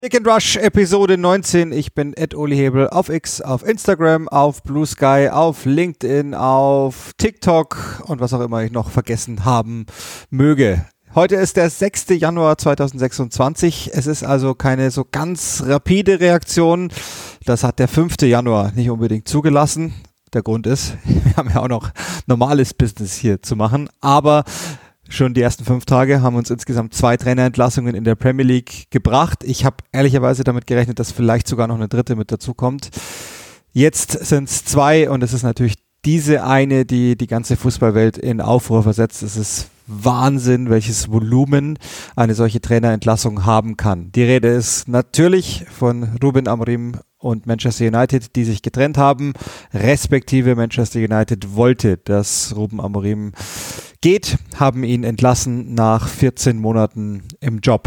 Kick and Rush Episode 19. Ich bin Uli Hebel auf X, auf Instagram, auf Blue Sky, auf LinkedIn, auf TikTok und was auch immer ich noch vergessen haben möge. Heute ist der 6. Januar 2026. Es ist also keine so ganz rapide Reaktion. Das hat der 5. Januar nicht unbedingt zugelassen. Der Grund ist, wir haben ja auch noch normales Business hier zu machen, aber schon die ersten 5 Tage haben uns insgesamt 2 Trainerentlassungen in der Premier League gebracht. Ich habe ehrlicherweise damit gerechnet, dass vielleicht sogar noch eine dritte mit dazu kommt. Jetzt sind es 2 und es ist natürlich diese eine, die die ganze Fußballwelt in Aufruhr versetzt. Es ist Wahnsinn, welches Volumen eine solche Trainerentlassung haben kann. Die Rede ist natürlich von Ruben Amorim und Manchester United, die sich getrennt haben, respektive Manchester United wollte, dass Ruben Amorim geht, haben ihn entlassen nach 14 Monaten im Job.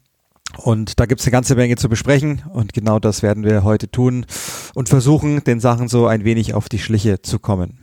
Und da gibt es eine ganze Menge zu besprechen und genau das werden wir heute tun und versuchen, den Sachen so ein wenig auf die Schliche zu kommen.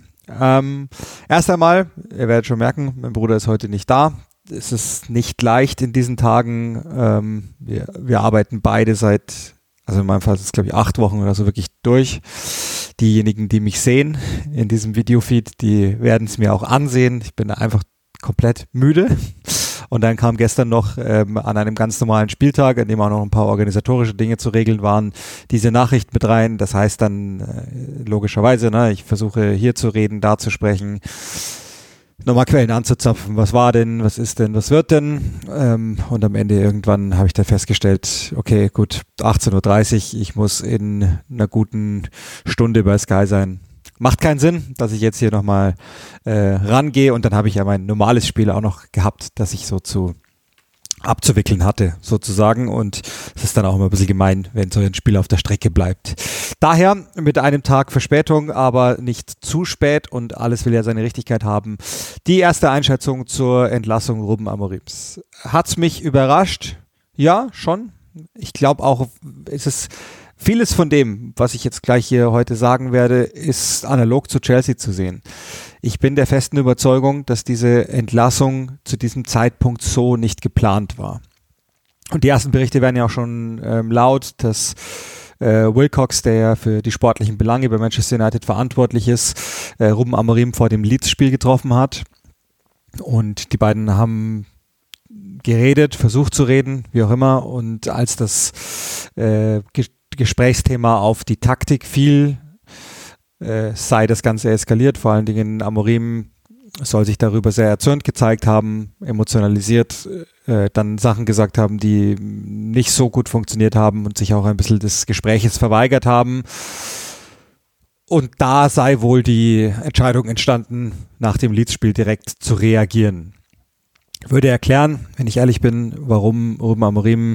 Erst einmal, ihr werdet schon merken, mein Bruder ist heute nicht da. Es ist nicht leicht in diesen Tagen. Wir arbeiten beide also in meinem Fall ist es glaube ich 8 Wochen oder so wirklich durch. Diejenigen, die mich sehen in diesem Videofeed, die werden es mir auch ansehen. Ich bin einfach komplett müde. Und dann kam gestern noch an einem ganz normalen Spieltag, an dem auch noch ein paar organisatorische Dinge zu regeln waren, diese Nachricht mit rein. Das heißt dann logischerweise, ich versuche hier zu reden, da zu sprechen, nochmal Quellen anzuzapfen. Was war denn, was ist denn, was wird denn? Und am Ende irgendwann habe ich dann festgestellt, okay, gut, 18.30 Uhr, ich muss in einer guten Stunde bei Sky sein. Macht keinen Sinn, dass ich jetzt hier nochmal rangehe und dann habe ich ja mein normales Spiel auch noch gehabt, das ich so abzuwickeln hatte, sozusagen, und es ist dann auch immer ein bisschen gemein, wenn so ein Spiel auf der Strecke bleibt. Daher mit einem Tag Verspätung, aber nicht zu spät und alles will ja seine Richtigkeit haben. Die erste Einschätzung zur Entlassung Ruben Amorims. Hat's mich überrascht? Ja, schon. Ich glaube auch, vieles von dem, was ich jetzt gleich hier heute sagen werde, ist analog zu Chelsea zu sehen. Ich bin der festen Überzeugung, dass diese Entlassung zu diesem Zeitpunkt so nicht geplant war. Und die ersten Berichte werden ja auch schon laut, dass Wilcox, der ja für die sportlichen Belange bei Manchester United verantwortlich ist, Ruben Amorim vor dem Leeds-Spiel getroffen hat. Und die beiden haben geredet, versucht zu reden, wie auch immer. Und als das Gesprächsthema auf die Taktik fiel, sei das Ganze eskaliert. Vor allen Dingen Amorim soll sich darüber sehr erzürnt gezeigt haben, emotionalisiert, dann Sachen gesagt haben, die nicht so gut funktioniert haben und sich auch ein bisschen des Gespräches verweigert haben. Und da sei wohl die Entscheidung entstanden, nach dem Leeds-Spiel direkt zu reagieren. Ich würde erklären, wenn ich ehrlich bin, warum Ruben Amorim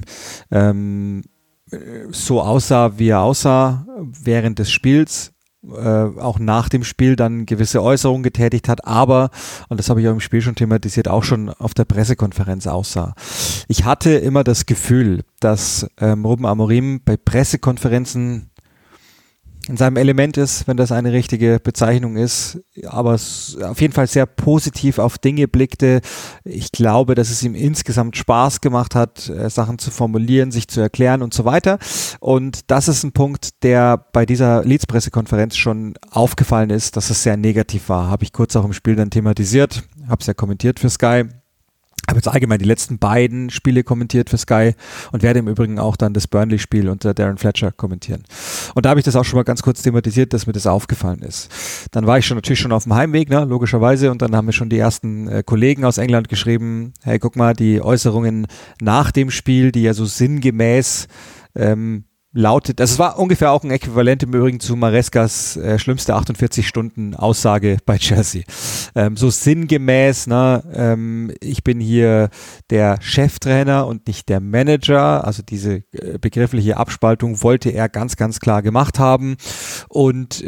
so aussah, wie er aussah während des Spiels, auch nach dem Spiel dann gewisse Äußerungen getätigt hat, aber, und das habe ich auch im Spiel schon thematisiert, auch schon auf der Pressekonferenz aussah. Ich hatte immer das Gefühl, dass Ruben Amorim bei Pressekonferenzen in seinem Element ist, wenn das eine richtige Bezeichnung ist, aber auf jeden Fall sehr positiv auf Dinge blickte. Ich glaube, dass es ihm insgesamt Spaß gemacht hat, Sachen zu formulieren, sich zu erklären und so weiter. Und das ist ein Punkt, der bei dieser Leeds-Pressekonferenz schon aufgefallen ist, dass es sehr negativ war. Habe ich kurz auch im Spiel dann thematisiert, habe es ja kommentiert für Sky. Habe jetzt allgemein die letzten beiden Spiele kommentiert für Sky und werde im Übrigen auch dann das Burnley-Spiel unter Darren Fletcher kommentieren. Und da habe ich das auch schon mal ganz kurz thematisiert, dass mir das aufgefallen ist. Dann war ich natürlich schon auf dem Heimweg, logischerweise, und dann haben mir schon die ersten Kollegen aus England geschrieben, hey, guck mal, die Äußerungen nach dem Spiel, die ja so sinngemäß lautet, das war ungefähr auch ein Äquivalent im Übrigen zu Marescas schlimmste 48-Stunden-Aussage bei Chelsea. So sinngemäß, ich bin hier der Cheftrainer und nicht der Manager, also diese begriffliche Abspaltung wollte er ganz, ganz klar gemacht haben und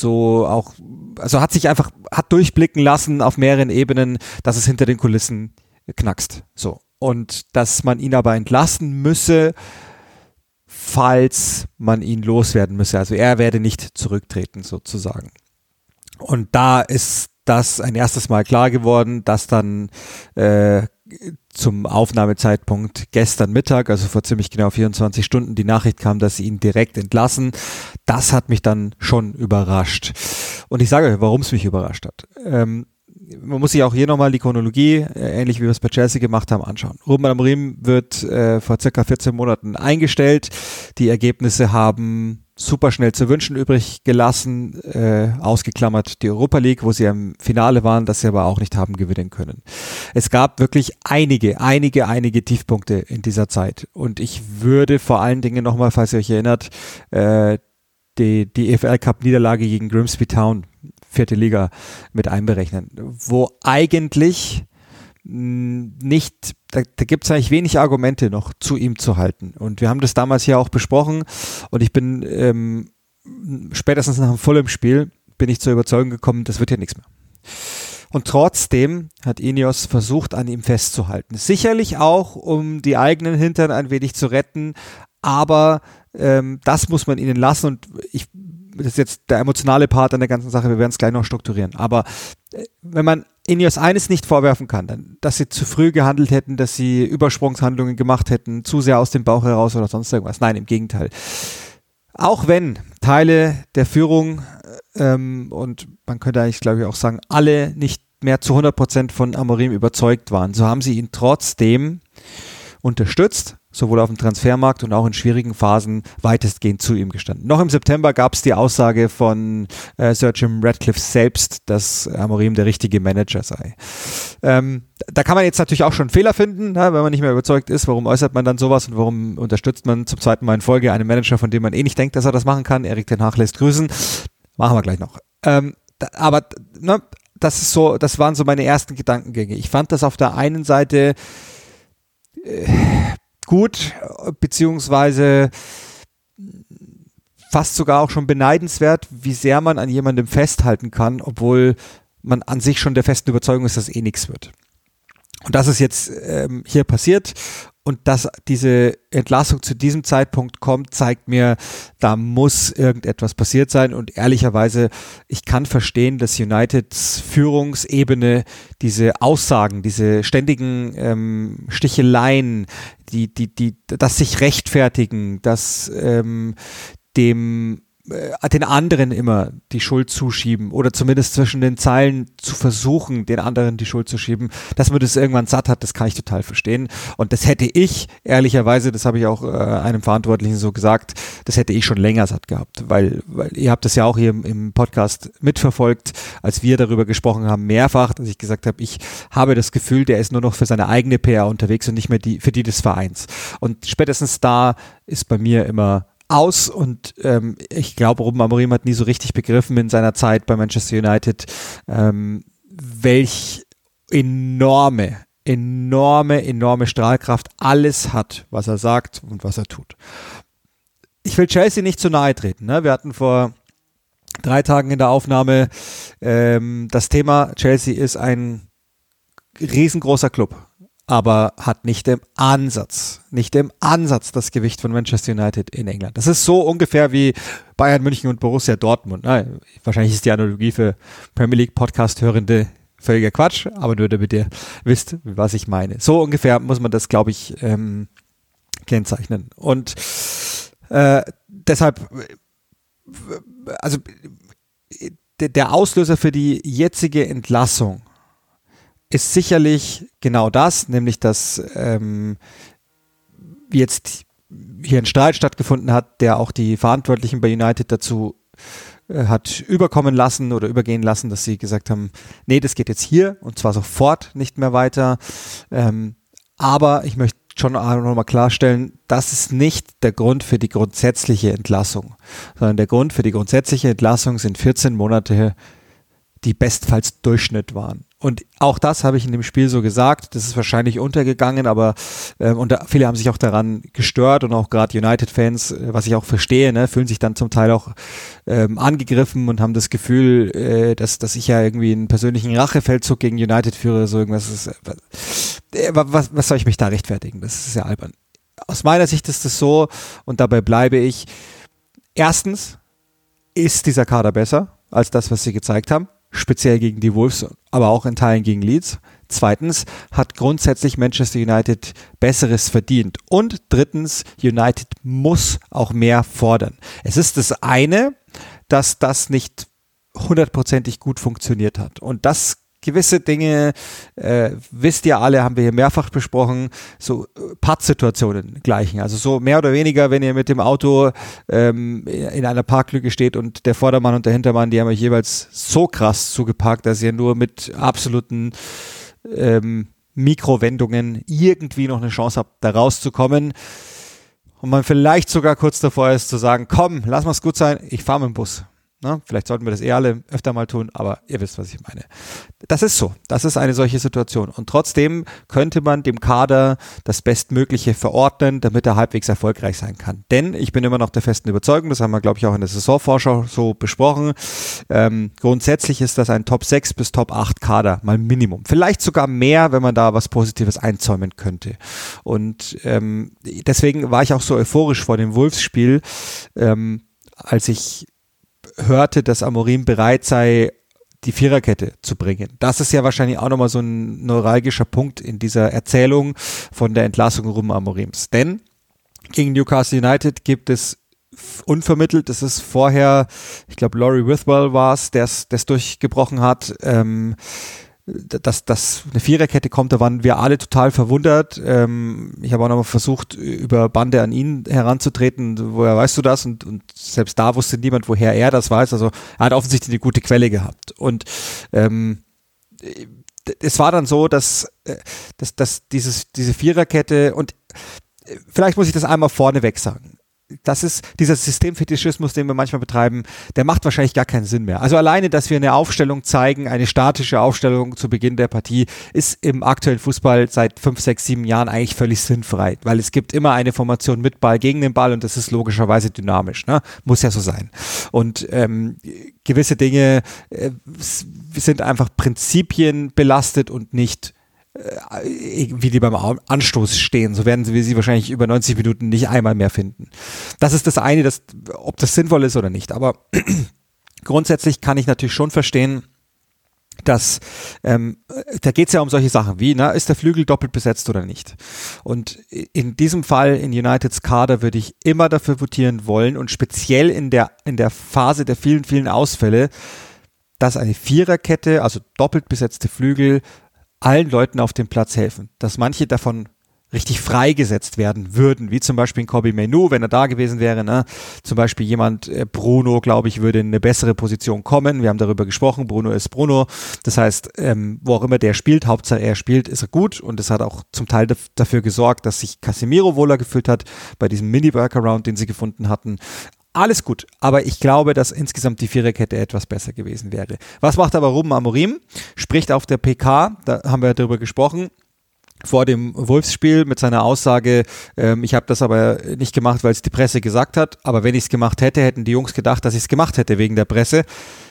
hat durchblicken lassen auf mehreren Ebenen, dass es hinter den Kulissen knackst. So. Und dass man ihn aber entlassen müsse, falls man ihn loswerden müsse. Also er werde nicht zurücktreten sozusagen. Und da ist das ein erstes Mal klar geworden, dass dann zum Aufnahmezeitpunkt gestern Mittag, also vor ziemlich genau 24 Stunden, die Nachricht kam, dass sie ihn direkt entlassen. Das hat mich dann schon überrascht. Und ich sage euch, warum es mich überrascht hat. Man muss sich auch hier nochmal die Chronologie, ähnlich wie wir es bei Chelsea gemacht haben, anschauen. Ruben Amorim wird vor circa 14 Monaten eingestellt. Die Ergebnisse haben super schnell zu wünschen übrig gelassen, ausgeklammert die Europa League, wo sie im Finale waren, das sie aber auch nicht haben gewinnen können. Es gab wirklich einige Tiefpunkte in dieser Zeit. Und ich würde vor allen Dingen nochmal, falls ihr euch erinnert, die EFL Cup Niederlage gegen Grimsby Town, 4. Liga, mit einberechnen, wo eigentlich nicht, da gibt es eigentlich wenig Argumente noch zu ihm zu halten. Und wir haben das damals hier auch besprochen und ich bin spätestens nach dem Fulham-Spiel bin ich zur Überzeugung gekommen, das wird hier nichts mehr. Und trotzdem hat Ineos versucht, an ihm festzuhalten. Sicherlich auch, um die eigenen Hintern ein wenig zu retten, aber das muss man ihnen lassen und das ist jetzt der emotionale Part an der ganzen Sache, wir werden es gleich noch strukturieren. Aber wenn man Ineos eines nicht vorwerfen kann, dann, dass sie zu früh gehandelt hätten, dass sie Übersprungshandlungen gemacht hätten, zu sehr aus dem Bauch heraus oder sonst irgendwas. Nein, im Gegenteil. Auch wenn Teile der Führung und man könnte eigentlich, glaube ich, auch sagen, alle nicht mehr zu 100% von Amorim überzeugt waren, so haben sie ihn trotzdem unterstützt, sowohl auf dem Transfermarkt und auch in schwierigen Phasen weitestgehend zu ihm gestanden. Noch im September gab es die Aussage von Sir Jim Ratcliffe selbst, dass Amorim der richtige Manager sei. Da kann man jetzt natürlich auch schon Fehler finden, wenn man nicht mehr überzeugt ist. Warum äußert man dann sowas und warum unterstützt man zum zweiten Mal in Folge einen Manager, von dem man eh nicht denkt, dass er das machen kann? Erik ten Hag lässt grüßen. Machen wir gleich noch. Aber das ist so, das waren so meine ersten Gedankengänge. Ich fand das auf der einen Seite gut, beziehungsweise fast sogar auch schon beneidenswert, wie sehr man an jemandem festhalten kann, obwohl man an sich schon der festen Überzeugung ist, dass eh nichts wird. Und das ist jetzt hier passiert und dass diese Entlassung zu diesem Zeitpunkt kommt, zeigt mir, da muss irgendetwas passiert sein und ehrlicherweise, ich kann verstehen, dass Uniteds Führungsebene diese Aussagen, diese ständigen Sticheleien, das sich rechtfertigen, das den anderen immer die Schuld zuschieben oder zumindest zwischen den Zeilen zu versuchen, den anderen die Schuld zu schieben, dass man das irgendwann satt hat, das kann ich total verstehen. Und das hätte ich, ehrlicherweise, das habe ich auch einem Verantwortlichen so gesagt, das hätte ich schon länger satt gehabt, weil ihr habt das ja auch hier im Podcast mitverfolgt, als wir darüber gesprochen haben, mehrfach, dass ich gesagt habe, ich habe das Gefühl, der ist nur noch für seine eigene PR unterwegs und nicht mehr für die des Vereins. Und spätestens da ist bei mir immer aus und ich glaube, Ruben Amorim hat nie so richtig begriffen in seiner Zeit bei Manchester United, welch enorme Strahlkraft alles hat, was er sagt und was er tut. Ich will Chelsea nicht zu nahe treten. Ne? Wir hatten vor 3 Tagen in der Aufnahme das Thema, Chelsea ist ein riesengroßer Club, aber hat nicht im Ansatz das Gewicht von Manchester United in England. Das ist so ungefähr wie Bayern München und Borussia Dortmund. Wahrscheinlich ist die Analogie für Premier League Podcast-Hörende völliger Quatsch, aber nur damit ihr wisst, was ich meine. So ungefähr muss man das, glaube ich, kennzeichnen. Und deshalb, also der Auslöser für die jetzige Entlassung ist sicherlich genau das, nämlich dass jetzt hier ein Streit stattgefunden hat, der auch die Verantwortlichen bei United dazu hat übergehen lassen, dass sie gesagt haben, nee, das geht jetzt hier und zwar sofort nicht mehr weiter. Aber ich möchte schon nochmal klarstellen, das ist nicht der Grund für die grundsätzliche Entlassung, sondern der Grund für die grundsätzliche Entlassung sind 14 Monate, die bestfalls Durchschnitt waren. Und auch das habe ich in dem Spiel so gesagt, das ist wahrscheinlich untergegangen, aber und viele haben sich auch daran gestört und auch gerade United-Fans, was ich auch verstehe, ne, fühlen sich dann zum Teil auch angegriffen und haben das Gefühl, dass ich ja irgendwie einen persönlichen Rachefeldzug gegen United führe, so irgendwas. Was soll ich mich da rechtfertigen? Das ist ja albern. Aus meiner Sicht ist es so, und dabei bleibe ich, erstens ist dieser Kader besser als das, was sie gezeigt haben. Speziell gegen die Wolves, aber auch in Teilen gegen Leeds. Zweitens hat grundsätzlich Manchester United Besseres verdient. Und drittens, United muss auch mehr fordern. Es ist das eine, dass das nicht hundertprozentig gut funktioniert hat. Und das gewisse Dinge, wisst ihr alle, haben wir hier mehrfach besprochen, so Pattsituationen gleichen. Also so mehr oder weniger, wenn ihr mit dem Auto in einer Parklücke steht und der Vordermann und der Hintermann, die haben euch jeweils so krass zugeparkt, dass ihr nur mit absoluten Mikrowendungen irgendwie noch eine Chance habt, da rauszukommen. Und man vielleicht sogar kurz davor ist zu sagen, komm, lass mal's gut sein, ich fahre mit dem Bus. Na, vielleicht sollten wir das alle öfter mal tun, aber ihr wisst, was ich meine. Das ist so. Das ist eine solche Situation. Und trotzdem könnte man dem Kader das Bestmögliche verordnen, damit er halbwegs erfolgreich sein kann. Denn ich bin immer noch der festen Überzeugung, das haben wir, glaube ich, auch in der Saisonvorschau so besprochen, grundsätzlich ist das ein Top 6 bis Top 8 Kader, mal Minimum. Vielleicht sogar mehr, wenn man da was Positives einzäumen könnte. Und deswegen war ich auch so euphorisch vor dem Wolves-Spiel, als ich hörte, dass Amorim bereit sei, die Viererkette zu bringen. Das ist ja wahrscheinlich auch nochmal so ein neuralgischer Punkt in dieser Erzählung von der Entlassung Ruben Amorims. Denn gegen Newcastle United gibt es unvermittelt, das ist vorher, ich glaube Laurie Withwell war es, der es durchgebrochen hat, dass eine Viererkette kommt, da waren wir alle total verwundert. Ich habe auch nochmal versucht, über Bande an ihn heranzutreten, woher weißt du das? Und selbst da wusste niemand, woher er das weiß. Also er hat offensichtlich eine gute Quelle gehabt. Und es war dann so, dass diese Viererkette, und vielleicht muss ich das einmal vorneweg sagen, das ist dieser Systemfetischismus, den wir manchmal betreiben, der macht wahrscheinlich gar keinen Sinn mehr. Also alleine, dass wir eine Aufstellung zeigen, eine statische Aufstellung zu Beginn der Partie, ist im aktuellen Fußball seit 5, 6, 7 Jahren eigentlich völlig sinnfrei, weil es gibt immer eine Formation mit Ball gegen den Ball und das ist logischerweise dynamisch, ne? Muss ja so sein. Und gewisse Dinge sind einfach Prinzipien belastet und nicht wie die beim Anstoß stehen, so werden wir sie wahrscheinlich über 90 Minuten nicht einmal mehr finden. Das ist das eine, ob das sinnvoll ist oder nicht, aber grundsätzlich kann ich natürlich schon verstehen, dass da geht es ja um solche Sachen wie, ist der Flügel doppelt besetzt oder nicht? Und in diesem Fall in Uniteds Kader würde ich immer dafür votieren wollen und speziell in der Phase der vielen, vielen Ausfälle, dass eine Viererkette, also doppelt besetzte Flügel, allen Leuten auf dem Platz helfen, dass manche davon richtig freigesetzt werden würden, wie zum Beispiel ein Kobbie Mainoo, wenn er da gewesen wäre, ne? Zum Beispiel jemand, Bruno, glaube ich, würde in eine bessere Position kommen, wir haben darüber gesprochen, Bruno ist Bruno, das heißt, wo auch immer der spielt, Hauptsache er spielt, ist er gut und es hat auch zum Teil dafür gesorgt, dass sich Casemiro wohler gefühlt hat bei diesem Mini-Workaround, den sie gefunden hatten. Alles gut, aber ich glaube, dass insgesamt die Viererkette etwas besser gewesen wäre. Was macht aber Ruben Amorim? Spricht auf der PK, da haben wir darüber gesprochen, vor dem Wolfsspiel mit seiner Aussage, ich habe das aber nicht gemacht, weil es die Presse gesagt hat, aber wenn ich es gemacht hätte, hätten die Jungs gedacht, dass ich es gemacht hätte wegen der Presse.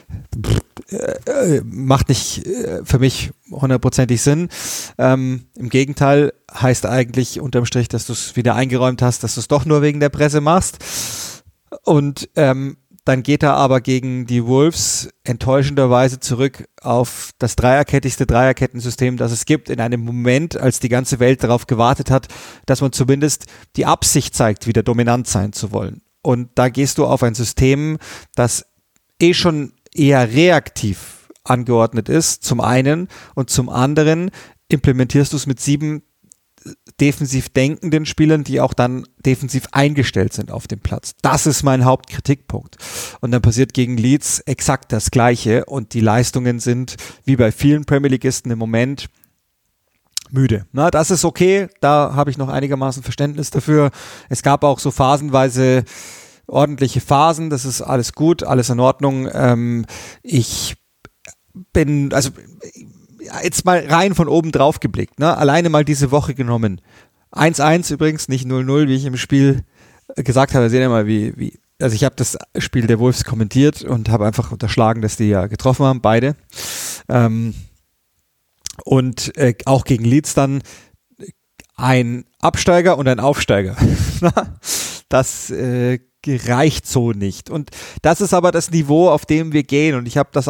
Macht nicht für mich hundertprozentig Sinn. Im Gegenteil, heißt eigentlich unterm Strich, dass du es wieder eingeräumt hast, dass du es doch nur wegen der Presse machst. Und dann geht er aber gegen die Wolves enttäuschenderweise zurück auf das dreierkettigste Dreierkettensystem, das es gibt, in einem Moment, als die ganze Welt darauf gewartet hat, dass man zumindest die Absicht zeigt, wieder dominant sein zu wollen. Und da gehst du auf ein System, das schon eher reaktiv angeordnet ist, zum einen, und zum anderen implementierst du es mit 7 defensiv denkenden Spielern, die auch dann defensiv eingestellt sind auf dem Platz. Das ist mein Hauptkritikpunkt. Und dann passiert gegen Leeds exakt das Gleiche und die Leistungen sind, wie bei vielen Premier Leagueisten im Moment, müde. Das ist okay, da habe ich noch einigermaßen Verständnis dafür. Es gab auch so phasenweise ordentliche Phasen, das ist alles gut, alles in Ordnung. Ich bin, jetzt mal rein von oben drauf geblickt, alleine mal diese Woche genommen. 1-1 übrigens, nicht 0-0, wie ich im Spiel gesagt habe. Sehen wir mal, also ich habe das Spiel der Wolves kommentiert und habe einfach unterschlagen, dass die ja getroffen haben, beide. Und auch gegen Leeds dann ein Absteiger und ein Aufsteiger. Das reicht so nicht. Und das ist aber das Niveau, auf dem wir gehen. Und ich habe das auch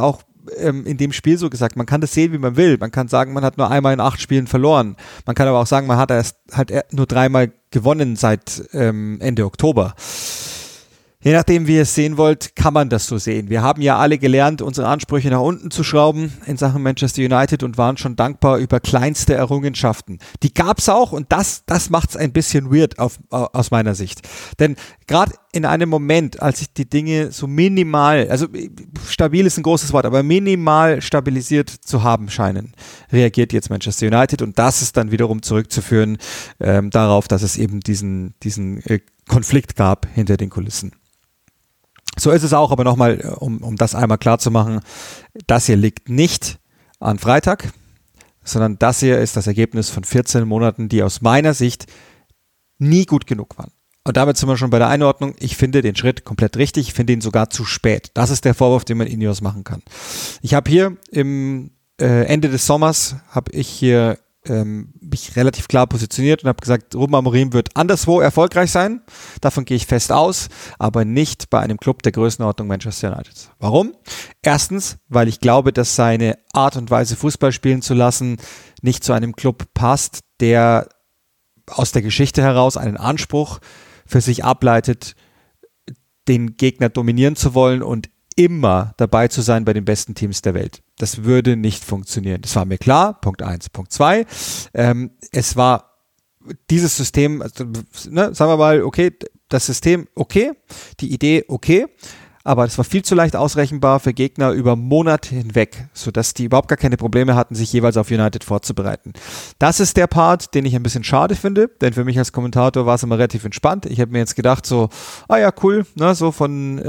in dem Spiel so gesagt. Man kann das sehen, wie man will. Man kann sagen, man hat nur einmal in 8 Spielen verloren. Man kann aber auch sagen, man hat erst halt nur 3-mal gewonnen seit Ende Oktober. Je nachdem, wie ihr es sehen wollt, kann man das so sehen. Wir haben ja alle gelernt, unsere Ansprüche nach unten zu schrauben in Sachen Manchester United und waren schon dankbar über kleinste Errungenschaften. Die gab's auch und das macht's ein bisschen weird aus meiner Sicht. Denn gerade in einem Moment, als sich die Dinge so minimal, also stabil ist ein großes Wort, aber minimal stabilisiert zu haben scheinen, reagiert jetzt Manchester United und das ist dann wiederum zurückzuführen darauf, dass es eben diesen Konflikt gab hinter den Kulissen. So ist es auch, aber nochmal, um das einmal klar zu machen, das hier liegt nicht an Freitag, sondern das hier ist das Ergebnis von 14 Monaten, die aus meiner Sicht nie gut genug waren. Und damit sind wir schon bei der Einordnung. Ich finde den Schritt komplett richtig, ich finde ihn sogar zu spät. Das ist der Vorwurf, den man Ineos machen kann. Ich habe hier im Ende des Sommers, habe ich hier mich relativ klar positioniert und habe gesagt, Ruben Amorim wird anderswo erfolgreich sein. Davon gehe ich fest aus, aber nicht bei einem Club der Größenordnung Manchester United. Warum? Erstens, weil ich glaube, dass seine Art und Weise, Fußball spielen zu lassen, nicht zu einem Club passt, der aus der Geschichte heraus einen Anspruch für sich ableitet, den Gegner dominieren zu wollen und immer dabei zu sein bei den besten Teams der Welt. Das würde nicht funktionieren. Das war mir klar, Punkt 1. Punkt 2, es war dieses System, also, sagen wir mal, okay, das System okay, die Idee okay, aber das war viel zu leicht ausrechenbar für Gegner über Monate hinweg, sodass die überhaupt gar keine Probleme hatten, sich jeweils auf United vorzubereiten. Das ist der Part, den ich ein bisschen schade finde, denn für mich als Kommentator war es immer relativ entspannt. Ich habe mir jetzt gedacht so, ja cool, ne, so von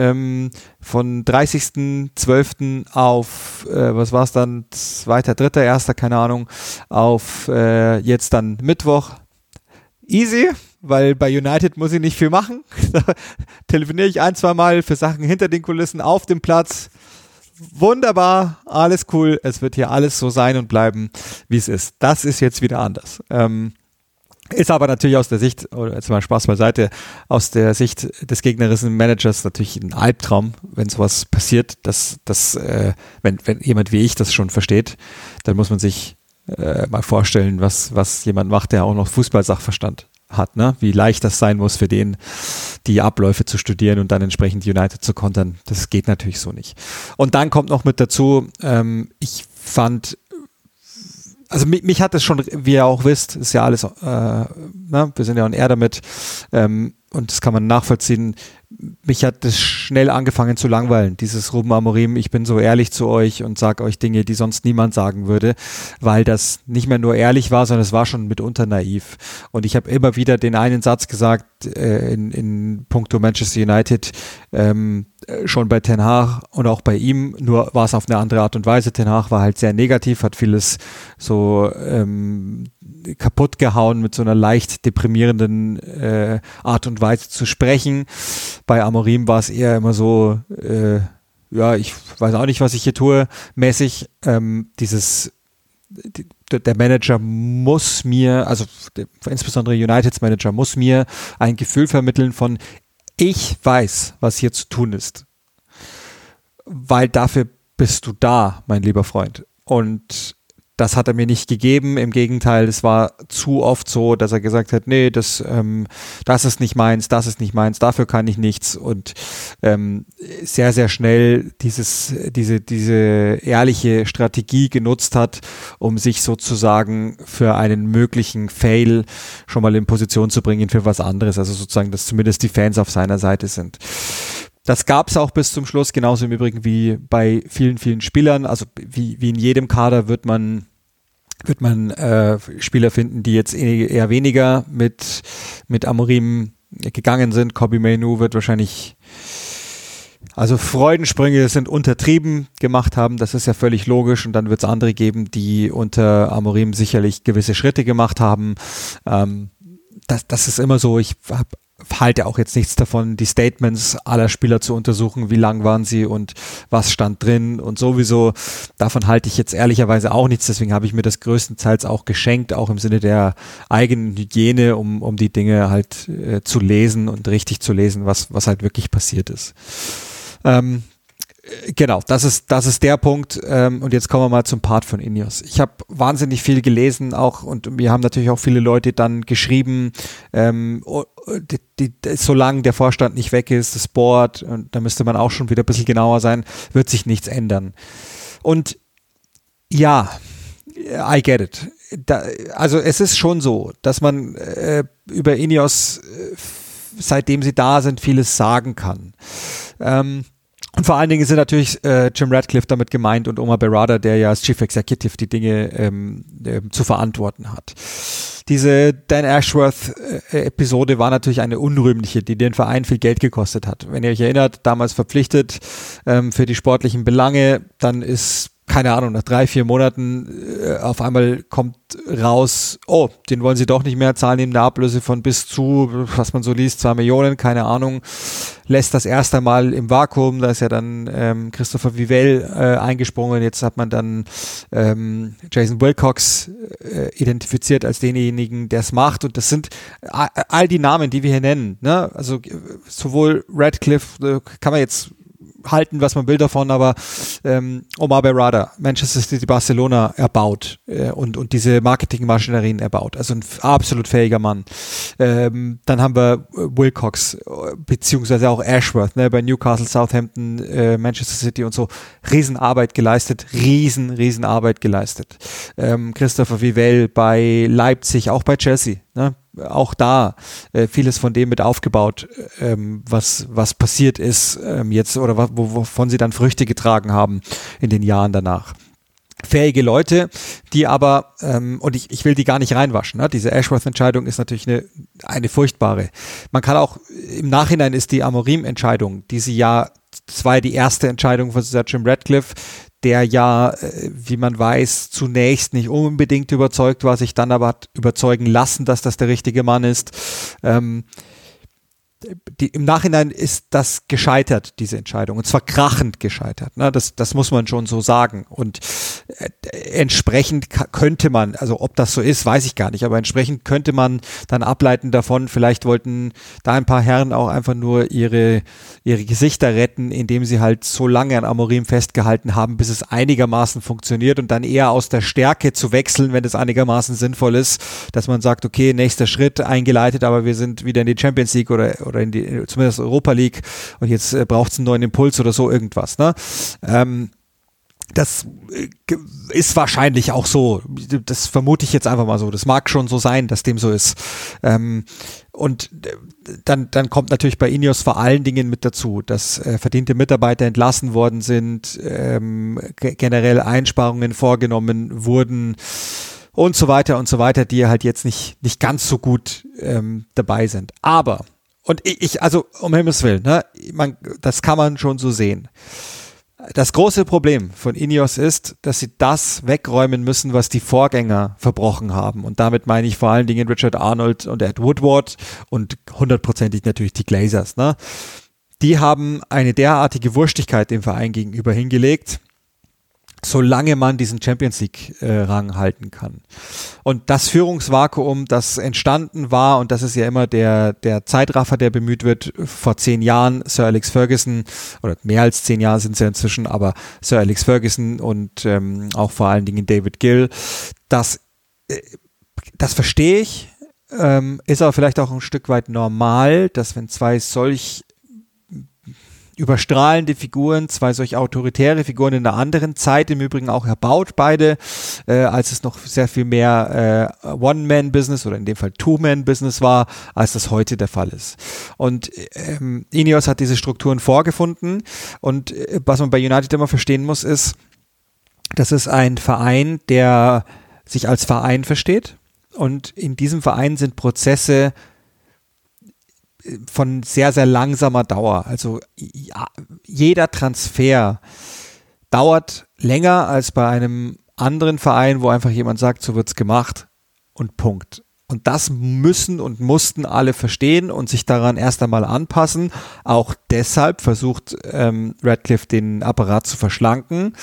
30.12. auf, was war es dann, 2., 3., 1., keine Ahnung, auf jetzt dann Mittwoch. Easy, weil bei United muss ich nicht viel machen. Da telefoniere ich 1-2 Mal für Sachen hinter den Kulissen auf dem Platz. Wunderbar, alles cool. Es wird hier alles so sein und bleiben, wie es ist. Das ist jetzt wieder anders. Ist aber natürlich aus der Sicht, oder jetzt mal Spaß beiseite, aus der Sicht des gegnerischen Managers natürlich ein Albtraum, wenn sowas passiert, wenn jemand wie ich das schon versteht, dann muss man sich mal vorstellen, was jemand macht, der auch noch Fußball-Sachverstand hat, ne? Wie leicht das sein muss für den, die Abläufe zu studieren und dann entsprechend United zu kontern. Das geht natürlich so nicht. Und dann kommt noch mit dazu, ich fand, also mich hat es schon, wie ihr auch wisst, ist ja alles, wir sind ja on air damit, und das kann man nachvollziehen. Mich hat es schnell angefangen zu langweilen, dieses Ruben Amorim, ich bin so ehrlich zu euch und sage euch Dinge, die sonst niemand sagen würde, weil das nicht mehr nur ehrlich war, sondern es war schon mitunter naiv. Und ich habe immer wieder den einen Satz gesagt, in puncto Manchester United, schon bei Ten Hag und auch bei ihm, nur war es auf eine andere Art und Weise. Ten Hag war halt sehr negativ, hat vieles so kaputt gehauen mit so einer leicht deprimierenden Art und Weise zu sprechen. Bei Amorim war es eher immer so, ich weiß auch nicht, was ich hier tue, mäßig. Der Manager muss mir, also insbesondere Uniteds Manager muss mir ein Gefühl vermitteln von, ich weiß, was hier zu tun ist. Weil dafür bist du da, mein lieber Freund. Und das hat er mir nicht gegeben. Im Gegenteil, es war zu oft so, dass er gesagt hat, nee, das ist nicht meins, dafür kann ich nichts. Und sehr, sehr schnell diese ehrliche Strategie genutzt hat, um sich sozusagen für einen möglichen Fail schon mal in Position zu bringen für was anderes. Also sozusagen, dass zumindest die Fans auf seiner Seite sind. Das gab es auch bis zum Schluss, genauso im Übrigen wie bei vielen, vielen Spielern. Also wie in jedem Kader wird man Spieler finden, die jetzt eher weniger mit Amorim gegangen sind. Kobbie Mainoo wird wahrscheinlich, also Freudensprünge sind untertrieben gemacht haben, das ist ja völlig logisch, und dann wird es andere geben, die unter Amorim sicherlich gewisse Schritte gemacht haben. Das ist immer so, ich halte auch jetzt nichts davon, die Statements aller Spieler zu untersuchen, wie lang waren sie und was stand drin und sowieso. Davon halte ich jetzt ehrlicherweise auch nichts, deswegen habe ich mir das größtenteils auch geschenkt, auch im Sinne der eigenen Hygiene, um die Dinge halt zu lesen und richtig zu lesen, was halt wirklich passiert ist. Genau, das ist der Punkt. Und jetzt kommen wir mal zum Part von Ineos. Ich habe wahnsinnig viel gelesen auch und mir haben natürlich auch viele Leute dann geschrieben, solange der Vorstand nicht weg ist, das Board, und da müsste man auch schon wieder ein bisschen genauer sein, wird sich nichts ändern. Und ja, I get it. Also es ist schon so, dass man über Ineos, seitdem sie da sind, vieles sagen kann. Und vor allen Dingen sind natürlich Jim Ratcliffe damit gemeint und Omar Berrada, der ja als Chief Executive die Dinge zu verantworten hat. Diese Dan Ashworth-Episode war natürlich eine unrühmliche, die den Verein viel Geld gekostet hat. Wenn ihr euch erinnert, damals verpflichtet für die sportlichen Belange, dann ist, keine Ahnung, nach 3-4 Monaten auf einmal kommt raus, oh, den wollen sie doch nicht mehr, zahlen ihm eine Ablöse von bis zu, was man so liest, 2 Millionen, keine Ahnung, lässt das erste Mal im Vakuum, da ist ja dann Christopher Vivell eingesprungen, jetzt hat man dann Jason Wilcox identifiziert als denjenigen, der es macht, und das sind all die Namen, die wir hier nennen, ne? Also sowohl Ratcliffe, kann man jetzt halten, was man will davon, aber Omar Berrada, Manchester City, Barcelona erbaut und diese Marketingmaschinerien erbaut. Also ein absolut fähiger Mann. Dann haben wir Wilcox, beziehungsweise auch Ashworth, ne, bei Newcastle, Southampton, Manchester City und so. Riesenarbeit geleistet. Riesenarbeit geleistet. Christopher Vivell bei Leipzig, auch bei Chelsea, ne? Auch da vieles von dem mit aufgebaut, was passiert ist jetzt oder wovon sie dann Früchte getragen haben in den Jahren danach. Fähige Leute, die aber, und ich will die gar nicht reinwaschen, ne? Diese Ashworth-Entscheidung ist natürlich eine furchtbare. Man kann auch, im Nachhinein ist die Amorim-Entscheidung, das war die erste Entscheidung von Sir Jim Ratcliffe, der ja, wie man weiß, zunächst nicht unbedingt überzeugt war, sich dann aber hat überzeugen lassen, dass das der richtige Mann ist. Im Nachhinein ist das gescheitert, diese Entscheidung, und zwar krachend gescheitert. Ne? Das muss man schon so sagen. Und entsprechend könnte man, also ob das so ist, weiß ich gar nicht, aber entsprechend könnte man dann ableiten davon, vielleicht wollten da ein paar Herren auch einfach nur ihre Gesichter retten, indem sie halt so lange an Amorim festgehalten haben, bis es einigermaßen funktioniert, und dann eher aus der Stärke zu wechseln, wenn es einigermaßen sinnvoll ist, dass man sagt, okay, nächster Schritt eingeleitet, aber wir sind wieder in die Champions League oder in die, zumindest Europa League, und jetzt braucht es einen neuen Impuls oder so irgendwas. Ne? Das ist wahrscheinlich auch so. Das vermute ich jetzt einfach mal so. Das mag schon so sein, dass dem so ist. Und dann kommt natürlich bei Ineos vor allen Dingen mit dazu, dass verdiente Mitarbeiter entlassen worden sind, generell Einsparungen vorgenommen wurden und so weiter, die halt jetzt nicht ganz so gut dabei sind. Aber, und also um Himmels Willen, ne, das kann man schon so sehen. Das große Problem von Ineos ist, dass sie das wegräumen müssen, was die Vorgänger verbrochen haben. Und damit meine ich vor allen Dingen Richard Arnold und Ed Woodward und 100%ig natürlich die Glazers. Ne? Die haben eine derartige Wurstigkeit dem Verein gegenüber hingelegt, solange man diesen Champions League-Rang halten kann. Und das Führungsvakuum, das entstanden war, und das ist ja immer der Zeitraffer, der bemüht wird, vor 10 Jahren Sir Alex Ferguson, oder mehr als 10 Jahre sind es ja inzwischen, aber Sir Alex Ferguson und auch vor allen Dingen David Gill, das verstehe ich, ist aber vielleicht auch ein Stück weit normal, dass wenn zwei solch überstrahlende Figuren, zwei solch autoritäre Figuren in einer anderen Zeit, im Übrigen auch erbaut, beide, als es noch sehr viel mehr One-Man-Business oder in dem Fall Two-Man-Business war, als das heute der Fall ist. Und Ineos hat diese Strukturen vorgefunden, und was man bei United immer verstehen muss, ist, das ist ein Verein, der sich als Verein versteht, und in diesem Verein sind Prozesse von sehr, sehr langsamer Dauer. Also jeder Transfer dauert länger als bei einem anderen Verein, wo einfach jemand sagt, so wird's gemacht und Punkt. Und das müssen und mussten alle verstehen und sich daran erst einmal anpassen. Auch deshalb versucht Ratcliffe den Apparat zu verschlanken.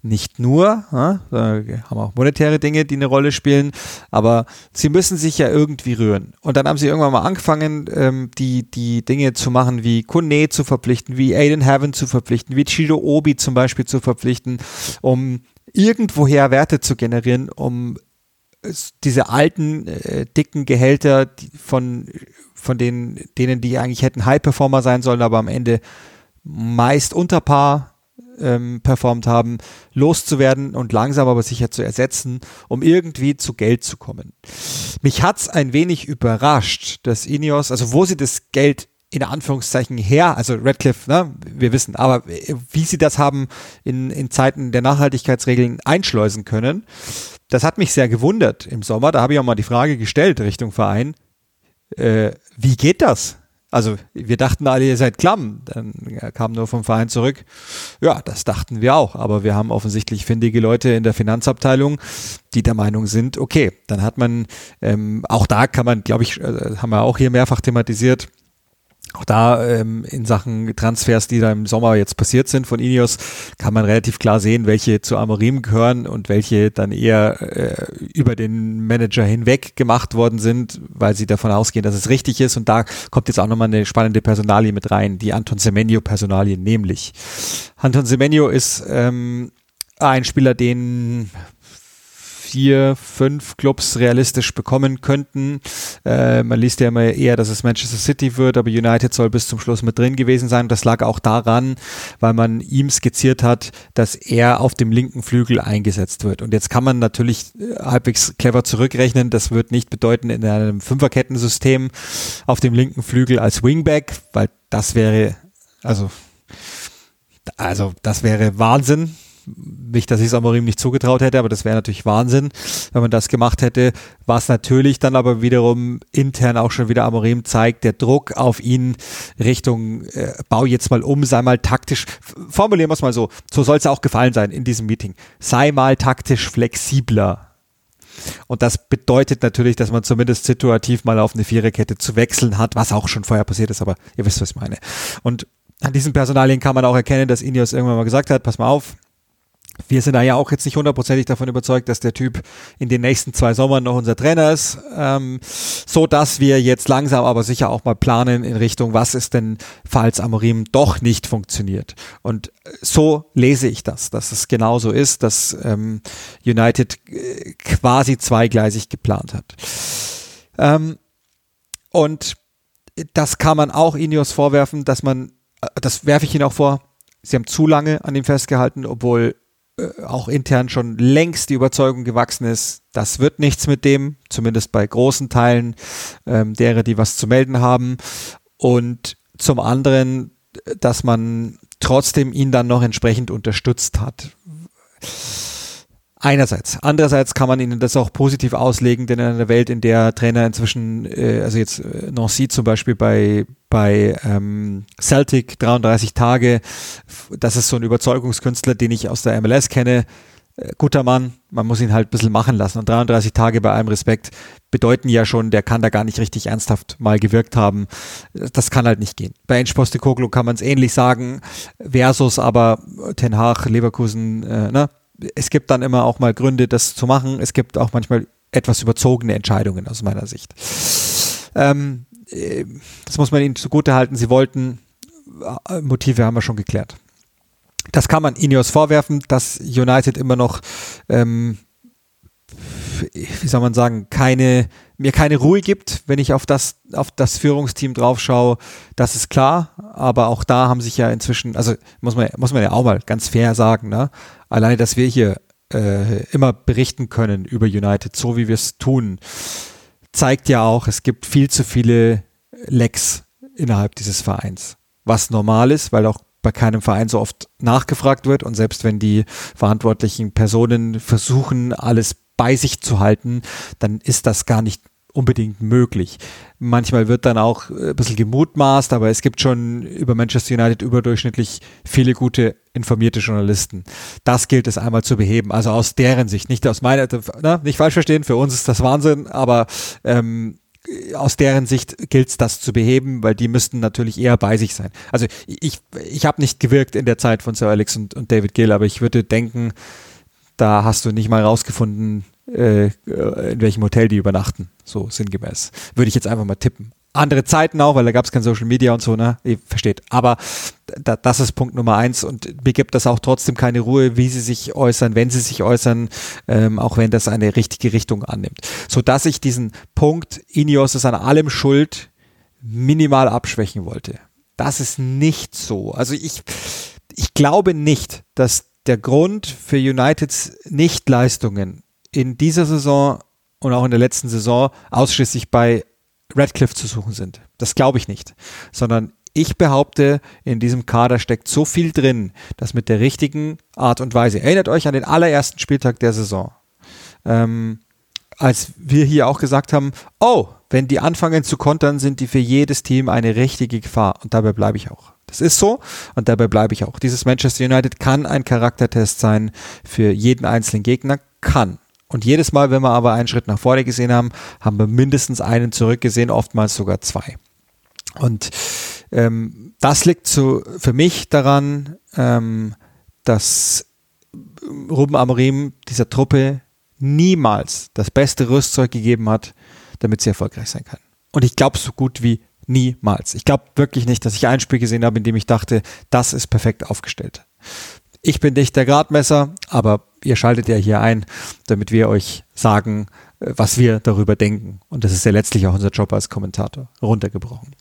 nicht nur, da haben auch monetäre Dinge, die eine Rolle spielen, aber sie müssen sich ja irgendwie rühren. Und dann haben sie irgendwann mal angefangen, die Dinge zu machen, wie Kone zu verpflichten, wie Aiden Heaven zu verpflichten, wie Chido Obi zum Beispiel zu verpflichten, um irgendwoher Werte zu generieren, um diese alten, dicken Gehälter von denen, die eigentlich hätten High-Performer sein sollen, aber am Ende meist unter Par performt haben, loszuwerden und langsam aber sicher zu ersetzen, um irgendwie zu Geld zu kommen. Mich hat's ein wenig überrascht, dass Ineos, also wo sie das Geld in Anführungszeichen her, also Radcliffe, ne, wir wissen, aber wie sie das haben in Zeiten der Nachhaltigkeitsregeln einschleusen können, das hat mich sehr gewundert im Sommer. Da habe ich auch mal die Frage gestellt Richtung Verein, wie geht das? Also wir dachten alle, ihr seid klamm. Dann kam nur vom Verein zurück. Ja, das dachten wir auch. Aber wir haben offensichtlich findige Leute in der Finanzabteilung, die der Meinung sind, okay, dann hat man, auch da kann man, glaube ich, haben wir auch hier mehrfach thematisiert, auch da in Sachen Transfers, die da im Sommer jetzt passiert sind von Ineos, kann man relativ klar sehen, welche zu Amorim gehören und welche dann eher über den Manager hinweg gemacht worden sind, weil sie davon ausgehen, dass es richtig ist. Und da kommt jetzt auch nochmal eine spannende Personalie mit rein, die Anton Semenyo-Personalie nämlich. Anton Semenyo ist ein Spieler, den 4, 5 Clubs realistisch bekommen könnten. Man liest ja immer eher, dass es Manchester City wird, aber United soll bis zum Schluss mit drin gewesen sein. Das lag auch daran, weil man ihm skizziert hat, dass er auf dem linken Flügel eingesetzt wird. Und jetzt kann man natürlich halbwegs clever zurückrechnen. Das wird nicht bedeuten in einem Fünferkettensystem auf dem linken Flügel als Wingback, weil das wäre, also das wäre Wahnsinn. Nicht, dass ich es Amorim nicht zugetraut hätte, aber das wäre natürlich Wahnsinn, wenn man das gemacht hätte, was natürlich dann aber wiederum intern auch schon wieder Amorim zeigt, der Druck auf ihn Richtung bau jetzt mal um, sei mal taktisch, formulieren wir es mal so soll es auch gefallen sein in diesem Meeting, sei mal taktisch flexibler. Und das bedeutet natürlich, dass man zumindest situativ mal auf eine Viererkette zu wechseln hat, was auch schon vorher passiert ist, aber ihr wisst, was ich meine. Und an diesen Personalien kann man auch erkennen, dass Ineos irgendwann mal gesagt hat, pass mal auf, wir sind da ja auch jetzt nicht hundertprozentig davon überzeugt, dass der Typ in den nächsten 2 Sommern noch unser Trainer ist, so dass wir jetzt langsam aber sicher auch mal planen in Richtung, was ist denn, falls Amorim doch nicht funktioniert. Und so lese ich das, dass es genauso ist, dass United quasi zweigleisig geplant hat. Und das kann man auch Ineos vorwerfen, das werfe ich ihnen auch vor, sie haben zu lange an ihm festgehalten, obwohl auch intern schon längst die Überzeugung gewachsen ist, das wird nichts mit dem, zumindest bei großen Teilen derer, die was zu melden haben. Und zum anderen, dass man trotzdem ihn dann noch entsprechend unterstützt hat. Einerseits. Andererseits kann man ihnen das auch positiv auslegen, denn in einer Welt, in der Trainer inzwischen, also jetzt Nancy zum Beispiel bei Celtic 33 Tage, das ist so ein Überzeugungskünstler, den ich aus der MLS kenne, guter Mann, man muss ihn halt ein bisschen machen lassen und 33 Tage bei allem Respekt bedeuten ja schon, der kann da gar nicht richtig ernsthaft mal gewirkt haben. Das kann halt nicht gehen. Bei Ange Postecoglou kann man es ähnlich sagen, versus aber Ten Hag, Leverkusen, es gibt dann immer auch mal Gründe, das zu machen. Es gibt auch manchmal etwas überzogene Entscheidungen aus meiner Sicht. Das muss man ihnen zugutehalten. Sie wollten, Motive haben wir schon geklärt. Das kann man Ineos vorwerfen, dass United immer noch, wie soll man sagen, mir keine Ruhe gibt, wenn ich auf das Führungsteam drauf schaue. Das ist klar, aber auch da haben sich ja inzwischen, also muss man ja auch mal ganz fair sagen, ne? Alleine, dass wir hier immer berichten können über United, so wie wir es tun, zeigt ja auch, es gibt viel zu viele Lecks innerhalb dieses Vereins. Was normal ist, weil auch bei keinem Verein so oft nachgefragt wird und selbst wenn die verantwortlichen Personen versuchen, alles bei sich zu halten, dann ist das gar nicht unbedingt möglich. Manchmal wird dann auch ein bisschen gemutmaßt, aber es gibt schon über Manchester United überdurchschnittlich viele gute informierte Journalisten. Das gilt es einmal zu beheben, also aus deren Sicht, nicht aus meiner, nicht falsch verstehen, für uns ist das Wahnsinn, aber aus deren Sicht gilt es, das zu beheben, weil die müssten natürlich eher bei sich sein. Also ich habe nicht gewirkt in der Zeit von Sir Alex und David Gill, aber ich würde denken, da hast du nicht mal rausgefunden, in welchem Hotel die übernachten, so sinngemäß. Würde ich jetzt einfach mal tippen. Andere Zeiten auch, weil da gab es kein Social Media und so, ne? Ihr versteht. Aber das ist Punkt Nummer 1 und mir gibt das auch trotzdem keine Ruhe, wie sie sich äußern, wenn sie sich äußern, auch wenn das eine richtige Richtung annimmt. Sodass ich diesen Punkt, Ineos ist an allem schuld, minimal abschwächen wollte. Das ist nicht so. Also ich glaube nicht, dass der Grund für Uniteds Nichtleistungen in dieser Saison und auch in der letzten Saison ausschließlich bei Radcliffe zu suchen sind. Das glaube ich nicht. Sondern ich behaupte, in diesem Kader steckt so viel drin, dass mit der richtigen Art und Weise, erinnert euch an den allerersten Spieltag der Saison, als wir hier auch gesagt haben, wenn die anfangen zu kontern, sind die für jedes Team eine richtige Gefahr. Und dabei bleibe ich auch. Das ist so und dabei bleibe ich auch. Dieses Manchester United kann ein Charaktertest sein für jeden einzelnen Gegner, kann. Und jedes Mal, wenn wir aber einen Schritt nach vorne gesehen haben, haben wir mindestens einen zurückgesehen, oftmals sogar 2. Und das liegt für mich daran, dass Ruben Amorim dieser Truppe niemals das beste Rüstzeug gegeben hat, damit sie erfolgreich sein kann. Und ich glaube so gut wie niemals. Ich glaube wirklich nicht, dass ich ein Spiel gesehen habe, in dem ich dachte, das ist perfekt aufgestellt. Ich bin nicht der Gradmesser, aber ihr schaltet ja hier ein, damit wir euch sagen, was wir darüber denken. Und das ist ja letztlich auch unser Job als Kommentator, runtergebrochen.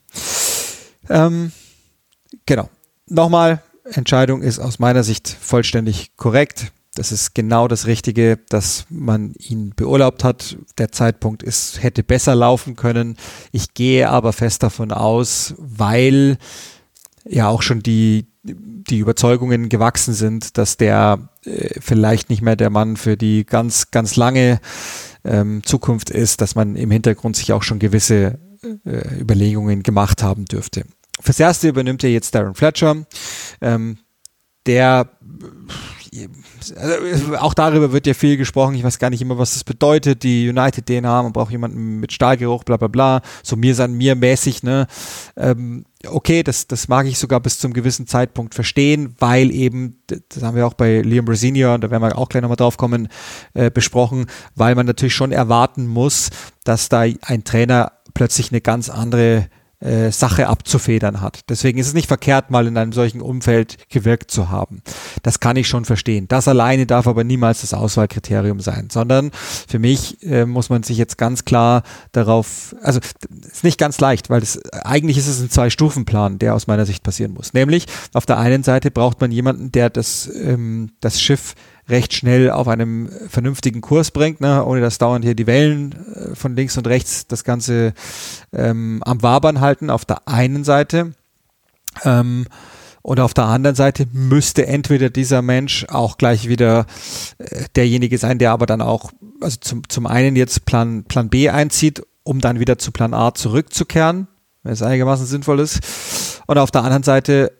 Genau. Nochmal, Entscheidung ist aus meiner Sicht vollständig korrekt. Das ist genau das Richtige, dass man ihn beurlaubt hat. Der Zeitpunkt hätte besser laufen können. Ich gehe aber fest davon aus, weil ja auch schon die Überzeugungen gewachsen sind, dass der vielleicht nicht mehr der Mann für die ganz, ganz lange Zukunft ist, dass man im Hintergrund sich auch schon gewisse Überlegungen gemacht haben dürfte. Fürs Erste übernimmt er jetzt Darren Fletcher, also auch darüber wird ja viel gesprochen, ich weiß gar nicht immer, was das bedeutet, die United-DNA, man braucht jemanden mit Stahlgeruch, bla bla bla, so mir mäßig, ne, okay, das mag ich sogar bis zum gewissen Zeitpunkt verstehen, weil eben, das haben wir auch bei Liam Rosenior, und da werden wir auch gleich nochmal drauf kommen, besprochen, weil man natürlich schon erwarten muss, dass da ein Trainer plötzlich eine ganz andere Sache abzufedern hat. Deswegen ist es nicht verkehrt, mal in einem solchen Umfeld gewirkt zu haben. Das kann ich schon verstehen. Das alleine darf aber niemals das Auswahlkriterium sein, sondern für mich muss man sich jetzt ganz klar darauf, also ist nicht ganz leicht, weil eigentlich ist es ein 2-Stufen-Plan, der aus meiner Sicht passieren muss. Nämlich auf der einen Seite braucht man jemanden, der das Schiff recht schnell auf einem vernünftigen Kurs bringt, ne, ohne dass dauernd hier die Wellen von links und rechts das Ganze am Wabern halten, auf der einen Seite. Und auf der anderen Seite müsste entweder dieser Mensch auch gleich wieder derjenige sein, der aber dann auch, also zum einen jetzt Plan B einzieht, um dann wieder zu Plan A zurückzukehren, wenn es einigermaßen sinnvoll ist. Und auf der anderen Seite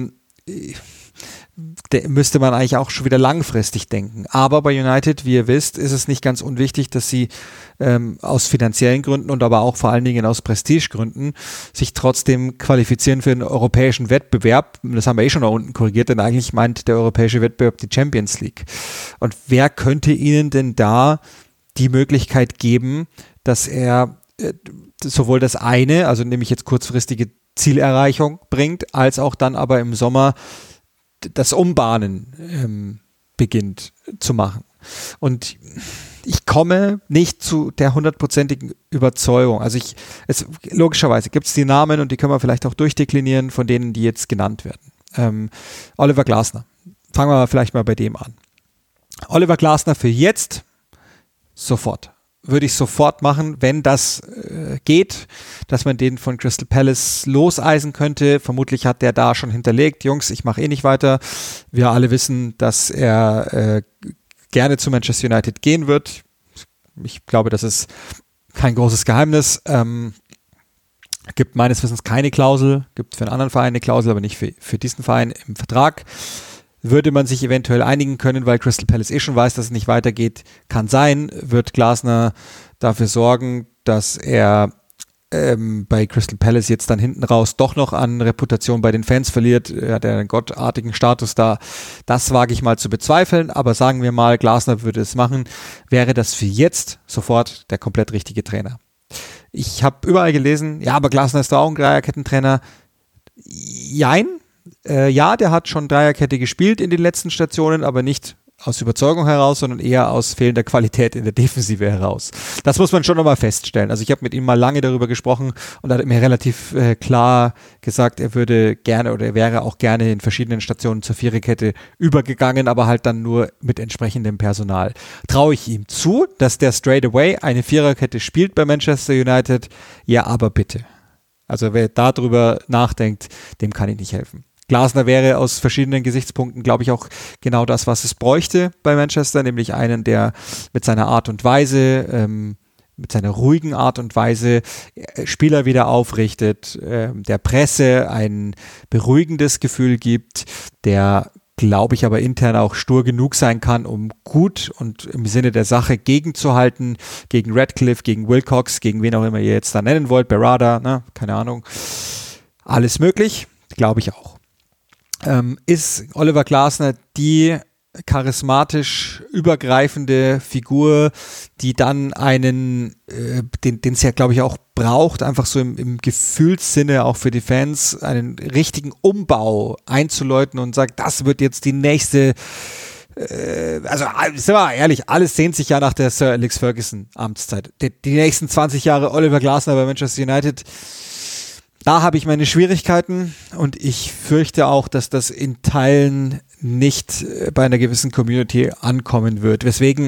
müsste man eigentlich auch schon wieder langfristig denken. Aber bei United, wie ihr wisst, ist es nicht ganz unwichtig, dass sie aus finanziellen Gründen und aber auch vor allen Dingen aus Prestigegründen sich trotzdem qualifizieren für einen europäischen Wettbewerb. Das haben wir schon da unten korrigiert, denn eigentlich meint der europäische Wettbewerb die Champions League. Und wer könnte ihnen denn da die Möglichkeit geben, dass er sowohl das eine, also nämlich jetzt kurzfristige Zielerreichung bringt, als auch dann aber im Sommer das Umbahnen beginnt zu machen. Und ich komme nicht zu der 100%igen Überzeugung. Also logischerweise gibt es die Namen und die können wir vielleicht auch durchdeklinieren von denen, die jetzt genannt werden. Oliver Glasner. Fangen wir vielleicht mal bei dem an. Oliver Glasner für jetzt sofort. Würde ich sofort machen, wenn das geht, dass man den von Crystal Palace loseisen könnte. Vermutlich hat der da schon hinterlegt, Jungs, ich mache nicht weiter. Wir alle wissen, dass er gerne zu Manchester United gehen wird. Ich glaube, das ist kein großes Geheimnis. Gibt meines Wissens keine Klausel, gibt für einen anderen Verein eine Klausel, aber nicht für diesen Verein im Vertrag. Würde man sich eventuell einigen können, weil Crystal Palace schon weiß, dass es nicht weitergeht, kann sein, wird Glasner dafür sorgen, dass er bei Crystal Palace jetzt dann hinten raus doch noch an Reputation bei den Fans verliert, hat er einen gottartigen Status da. Das wage ich mal zu bezweifeln, aber sagen wir mal, Glasner würde es machen, wäre das für jetzt sofort der komplett richtige Trainer. Ich habe überall gelesen, ja, aber Glasner ist doch auch ein Dreierkettentrainer. Jein. Ja, der hat schon Dreierkette gespielt in den letzten Stationen, aber nicht aus Überzeugung heraus, sondern eher aus fehlender Qualität in der Defensive heraus. Das muss man schon nochmal feststellen. Also ich habe mit ihm mal lange darüber gesprochen und er hat mir relativ klar gesagt, er würde gerne oder er wäre auch gerne in verschiedenen Stationen zur Viererkette übergegangen, aber halt dann nur mit entsprechendem Personal. Traue ich ihm zu, dass der straight away eine Viererkette spielt bei Manchester United? Ja, aber bitte. Also wer darüber nachdenkt, dem kann ich nicht helfen. Glasner wäre aus verschiedenen Gesichtspunkten, glaube ich, auch genau das, was es bräuchte bei Manchester, nämlich einen, der mit seiner Art und Weise, mit seiner ruhigen Art und Weise Spieler wieder aufrichtet, der Presse ein beruhigendes Gefühl gibt, der, glaube ich, aber intern auch stur genug sein kann, um gut und im Sinne der Sache gegenzuhalten, gegen Radcliffe, gegen Wilcox, gegen wen auch immer ihr jetzt da nennen wollt, Berrada, ne? Keine Ahnung. Alles möglich, glaube ich auch. Ist Oliver Glasner die charismatisch übergreifende Figur, die dann einen, den es ja, glaube ich, auch braucht, einfach so im Gefühlssinne auch für die Fans, einen richtigen Umbau einzuläuten und sagt, das wird jetzt die nächste, also sind wir ehrlich, alles sehnt sich ja nach der Sir Alex Ferguson Amtszeit. Die nächsten 20 Jahre Oliver Glasner bei Manchester United, da habe ich meine Schwierigkeiten und ich fürchte auch, dass das in Teilen nicht bei einer gewissen Community ankommen wird. Weswegen,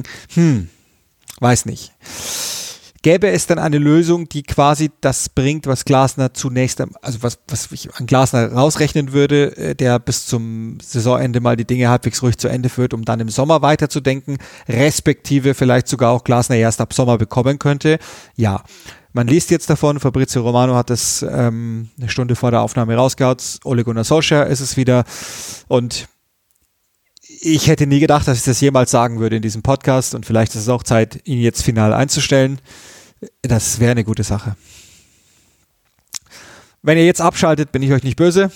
weiß nicht. Gäbe es dann eine Lösung, die quasi das bringt, was Glasner zunächst, also was ich an Glasner rausrechnen würde, der bis zum Saisonende mal die Dinge halbwegs ruhig zu Ende führt, um dann im Sommer weiterzudenken, respektive vielleicht sogar auch Glasner erst ab Sommer bekommen könnte? Ja. Man liest jetzt davon, Fabrizio Romano hat es eine Stunde vor der Aufnahme rausgehauen, Ole Gunnar Solskjaer ist es wieder und ich hätte nie gedacht, dass ich das jemals sagen würde in diesem Podcast und vielleicht ist es auch Zeit, ihn jetzt final einzustellen. Das wäre eine gute Sache. Wenn ihr jetzt abschaltet, bin ich euch nicht böse.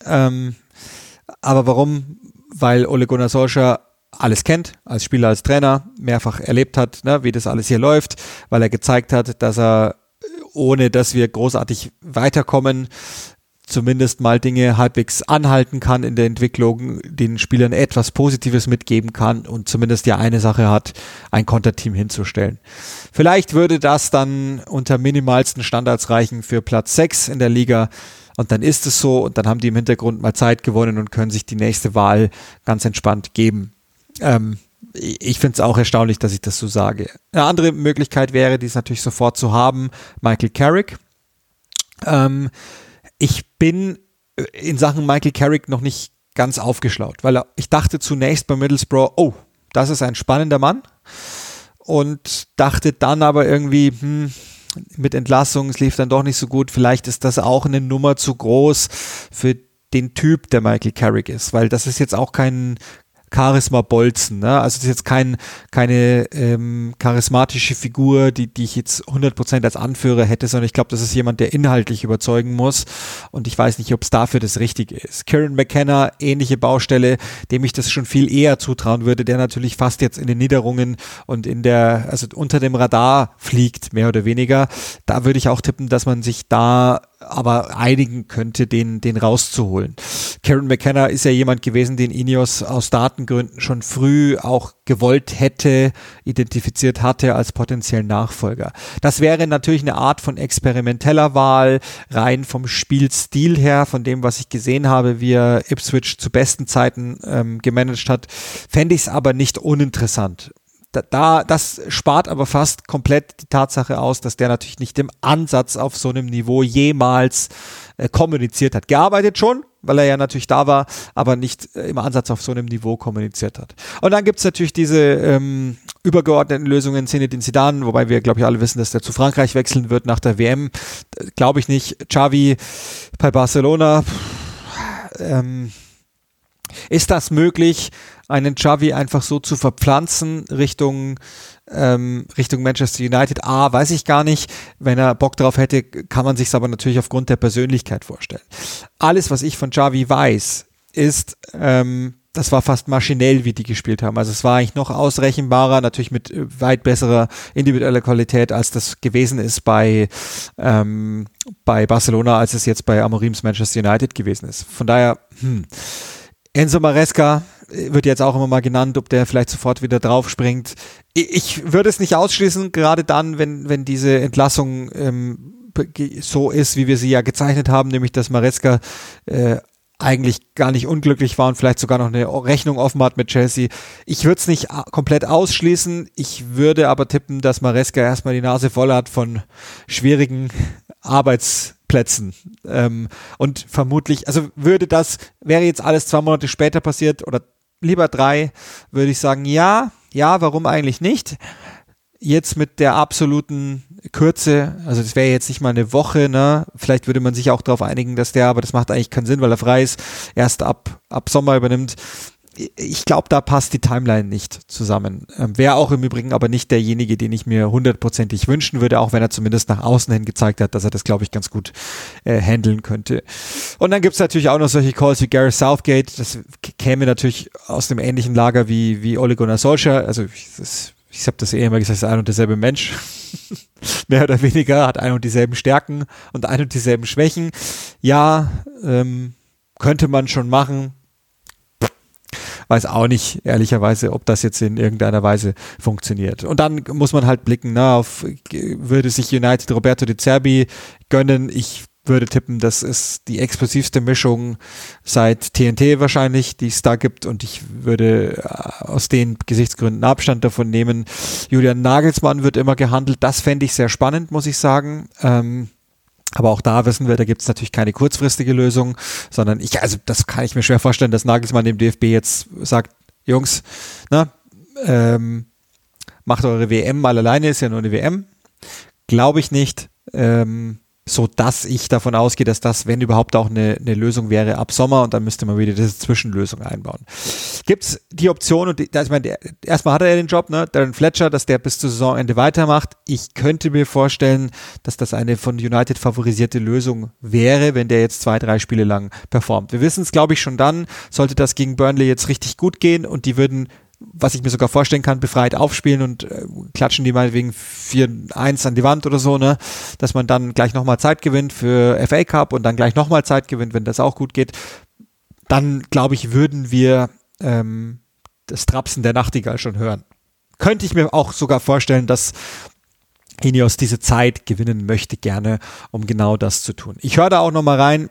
Aber warum? Weil Ole Gunnar Solskjaer alles kennt, als Spieler, als Trainer, mehrfach erlebt hat, ne, wie das alles hier läuft, weil er gezeigt hat, dass er, ohne dass wir großartig weiterkommen, zumindest mal Dinge halbwegs anhalten kann in der Entwicklung, den Spielern etwas Positives mitgeben kann und zumindest ja eine Sache hat, ein Konterteam hinzustellen. Vielleicht würde das dann unter minimalsten Standards reichen für Platz 6 in der Liga und dann ist es so und dann haben die im Hintergrund mal Zeit gewonnen und können sich die nächste Wahl ganz entspannt geben. Ich finde es auch erstaunlich, dass ich das so sage. Eine andere Möglichkeit wäre, die ist natürlich sofort zu haben, Michael Carrick. Ich bin in Sachen Michael Carrick noch nicht ganz aufgeschlaut, weil ich dachte zunächst bei Middlesbrough, oh, das ist ein spannender Mann und dachte dann aber irgendwie, mit Entlassung, es lief dann doch nicht so gut, vielleicht ist das auch eine Nummer zu groß für den Typ, der Michael Carrick ist, weil das ist jetzt auch kein Charisma-Bolzen, ne? Also es ist jetzt keine charismatische Figur, die ich jetzt 100% als Anführer hätte, sondern ich glaube, das ist jemand, der inhaltlich überzeugen muss und ich weiß nicht, ob es dafür das Richtige ist. Kieran McKenna, ähnliche Baustelle, dem ich das schon viel eher zutrauen würde, der natürlich fast jetzt in den Niederungen und also unter dem Radar fliegt, mehr oder weniger. Da würde ich auch tippen, dass man sich da aber einigen könnte, den rauszuholen. Kieran McKenna ist ja jemand gewesen, den Ineos aus Datengründen schon früh auch gewollt hätte, identifiziert hatte als potenziellen Nachfolger. Das wäre natürlich eine Art von experimenteller Wahl, rein vom Spielstil her, von dem, was ich gesehen habe, wie er Ipswich zu besten Zeiten gemanagt hat, fände ich es aber nicht uninteressant. Das spart aber fast komplett die Tatsache aus, dass der natürlich nicht im Ansatz auf so einem Niveau jemals kommuniziert hat. Gearbeitet schon, weil er ja natürlich da war, aber nicht im Ansatz auf so einem Niveau kommuniziert hat. Und dann gibt's natürlich diese übergeordneten Lösungen, Zinedine Zidane, wobei wir, glaube ich, alle wissen, dass der zu Frankreich wechseln wird nach der WM. Glaube ich nicht. Xavi bei Barcelona, Ist das möglich, einen Xavi einfach so zu verpflanzen Richtung Manchester United? Weiß ich gar nicht. Wenn er Bock drauf hätte, kann man sich es aber natürlich aufgrund der Persönlichkeit vorstellen. Alles, was ich von Xavi weiß, ist, das war fast maschinell, wie die gespielt haben. Also es war eigentlich noch ausrechenbarer, natürlich mit weit besserer individueller Qualität, als das gewesen ist bei Barcelona, als es jetzt bei Amorims Manchester United gewesen ist. Von daher, Enzo Maresca wird jetzt auch immer mal genannt, ob der vielleicht sofort wieder draufspringt. Ich würde es nicht ausschließen, gerade dann, wenn diese Entlassung so ist, wie wir sie ja gezeichnet haben, nämlich dass Maresca eigentlich gar nicht unglücklich war und vielleicht sogar noch eine Rechnung offen hat mit Chelsea. Ich würde es nicht komplett ausschließen. Ich würde aber tippen, dass Maresca erstmal die Nase voll hat von schwierigen Arbeitsplätzen. Und vermutlich, also wäre jetzt alles 2 Monate später passiert oder lieber 3, würde ich sagen, ja, warum eigentlich nicht? Jetzt mit der absoluten Kürze, also das wäre jetzt nicht mal eine Woche, ne? Vielleicht würde man sich auch darauf einigen, aber das macht eigentlich keinen Sinn, weil er frei ist, erst ab Sommer übernimmt. Ich glaube, da passt die Timeline nicht zusammen. Wäre auch im Übrigen aber nicht derjenige, den ich mir 100%ig wünschen würde, auch wenn er zumindest nach außen hin gezeigt hat, dass er das, glaube ich, ganz gut handeln könnte. Und dann gibt es natürlich auch noch solche Calls wie Gareth Southgate. Das käme natürlich aus dem ähnlichen Lager wie Ole Gunnar Solskjaer. Also ich habe das immer gesagt, ist ein und derselbe Mensch. Mehr oder weniger, hat ein und dieselben Stärken und ein und dieselben Schwächen. Ja, könnte man schon machen. Weiß auch nicht, ehrlicherweise, ob das jetzt in irgendeiner Weise funktioniert. Und dann muss man halt blicken, würde sich United Roberto De Zerbi gönnen. Ich würde tippen, das ist die explosivste Mischung seit TNT wahrscheinlich, die es da gibt, und ich würde aus den Gesichtsgründen Abstand davon nehmen. Julian Nagelsmann wird immer gehandelt, das fände ich sehr spannend, muss ich sagen. Aber auch da wissen wir, da gibt es natürlich keine kurzfristige Lösung, sondern das kann ich mir schwer vorstellen, dass Nagelsmann dem DFB jetzt sagt, Jungs, macht eure WM mal alleine, ist ja nur eine WM. Glaube ich nicht. So dass ich davon ausgehe, dass das, wenn überhaupt, auch eine Lösung wäre ab Sommer, und dann müsste man wieder diese Zwischenlösung einbauen. Gibt es die Option, und erstmal hat er ja den Job, Darren Fletcher, dass der bis zum Saisonende weitermacht. Ich könnte mir vorstellen, dass das eine von United favorisierte Lösung wäre, wenn der jetzt 2-3 Spiele lang performt. Wir wissen es, glaube ich, schon dann, sollte das gegen Burnley jetzt richtig gut gehen und die würden, was ich mir sogar vorstellen kann, befreit aufspielen und klatschen die meinetwegen 4-1 an die Wand oder so, dass man dann gleich nochmal Zeit gewinnt für FA Cup und dann gleich nochmal Zeit gewinnt, wenn das auch gut geht. Dann, glaube ich, würden wir das Trapsen der Nachtigall schon hören. Könnte ich mir auch sogar vorstellen, dass Ineos diese Zeit gewinnen möchte gerne, um genau das zu tun. Ich höre da auch nochmal rein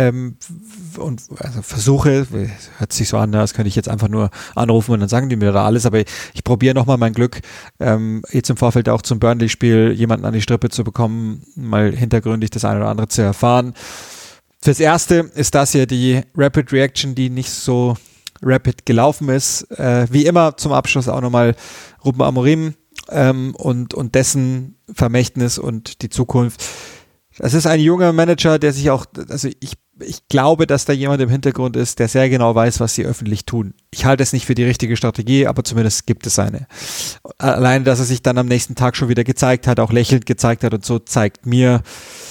und versuche, hört sich so an, das könnte ich jetzt einfach nur anrufen und dann sagen die mir da alles, aber ich probiere nochmal mein Glück, jetzt im Vorfeld auch zum Burnley-Spiel jemanden an die Strippe zu bekommen, mal hintergründig das eine oder andere zu erfahren. Fürs Erste ist das hier die Rapid Reaction, die nicht so rapid gelaufen ist. Wie immer zum Abschluss auch nochmal Ruben Amorim und dessen Vermächtnis und die Zukunft. Das ist ein junger Manager, der sich auch, also ich glaube, dass da jemand im Hintergrund ist, der sehr genau weiß, was sie öffentlich tun. Ich halte es nicht für die richtige Strategie, aber zumindest gibt es eine. Alleine, dass er sich dann am nächsten Tag schon wieder gezeigt hat, auch lächelnd gezeigt hat und so, zeigt mir,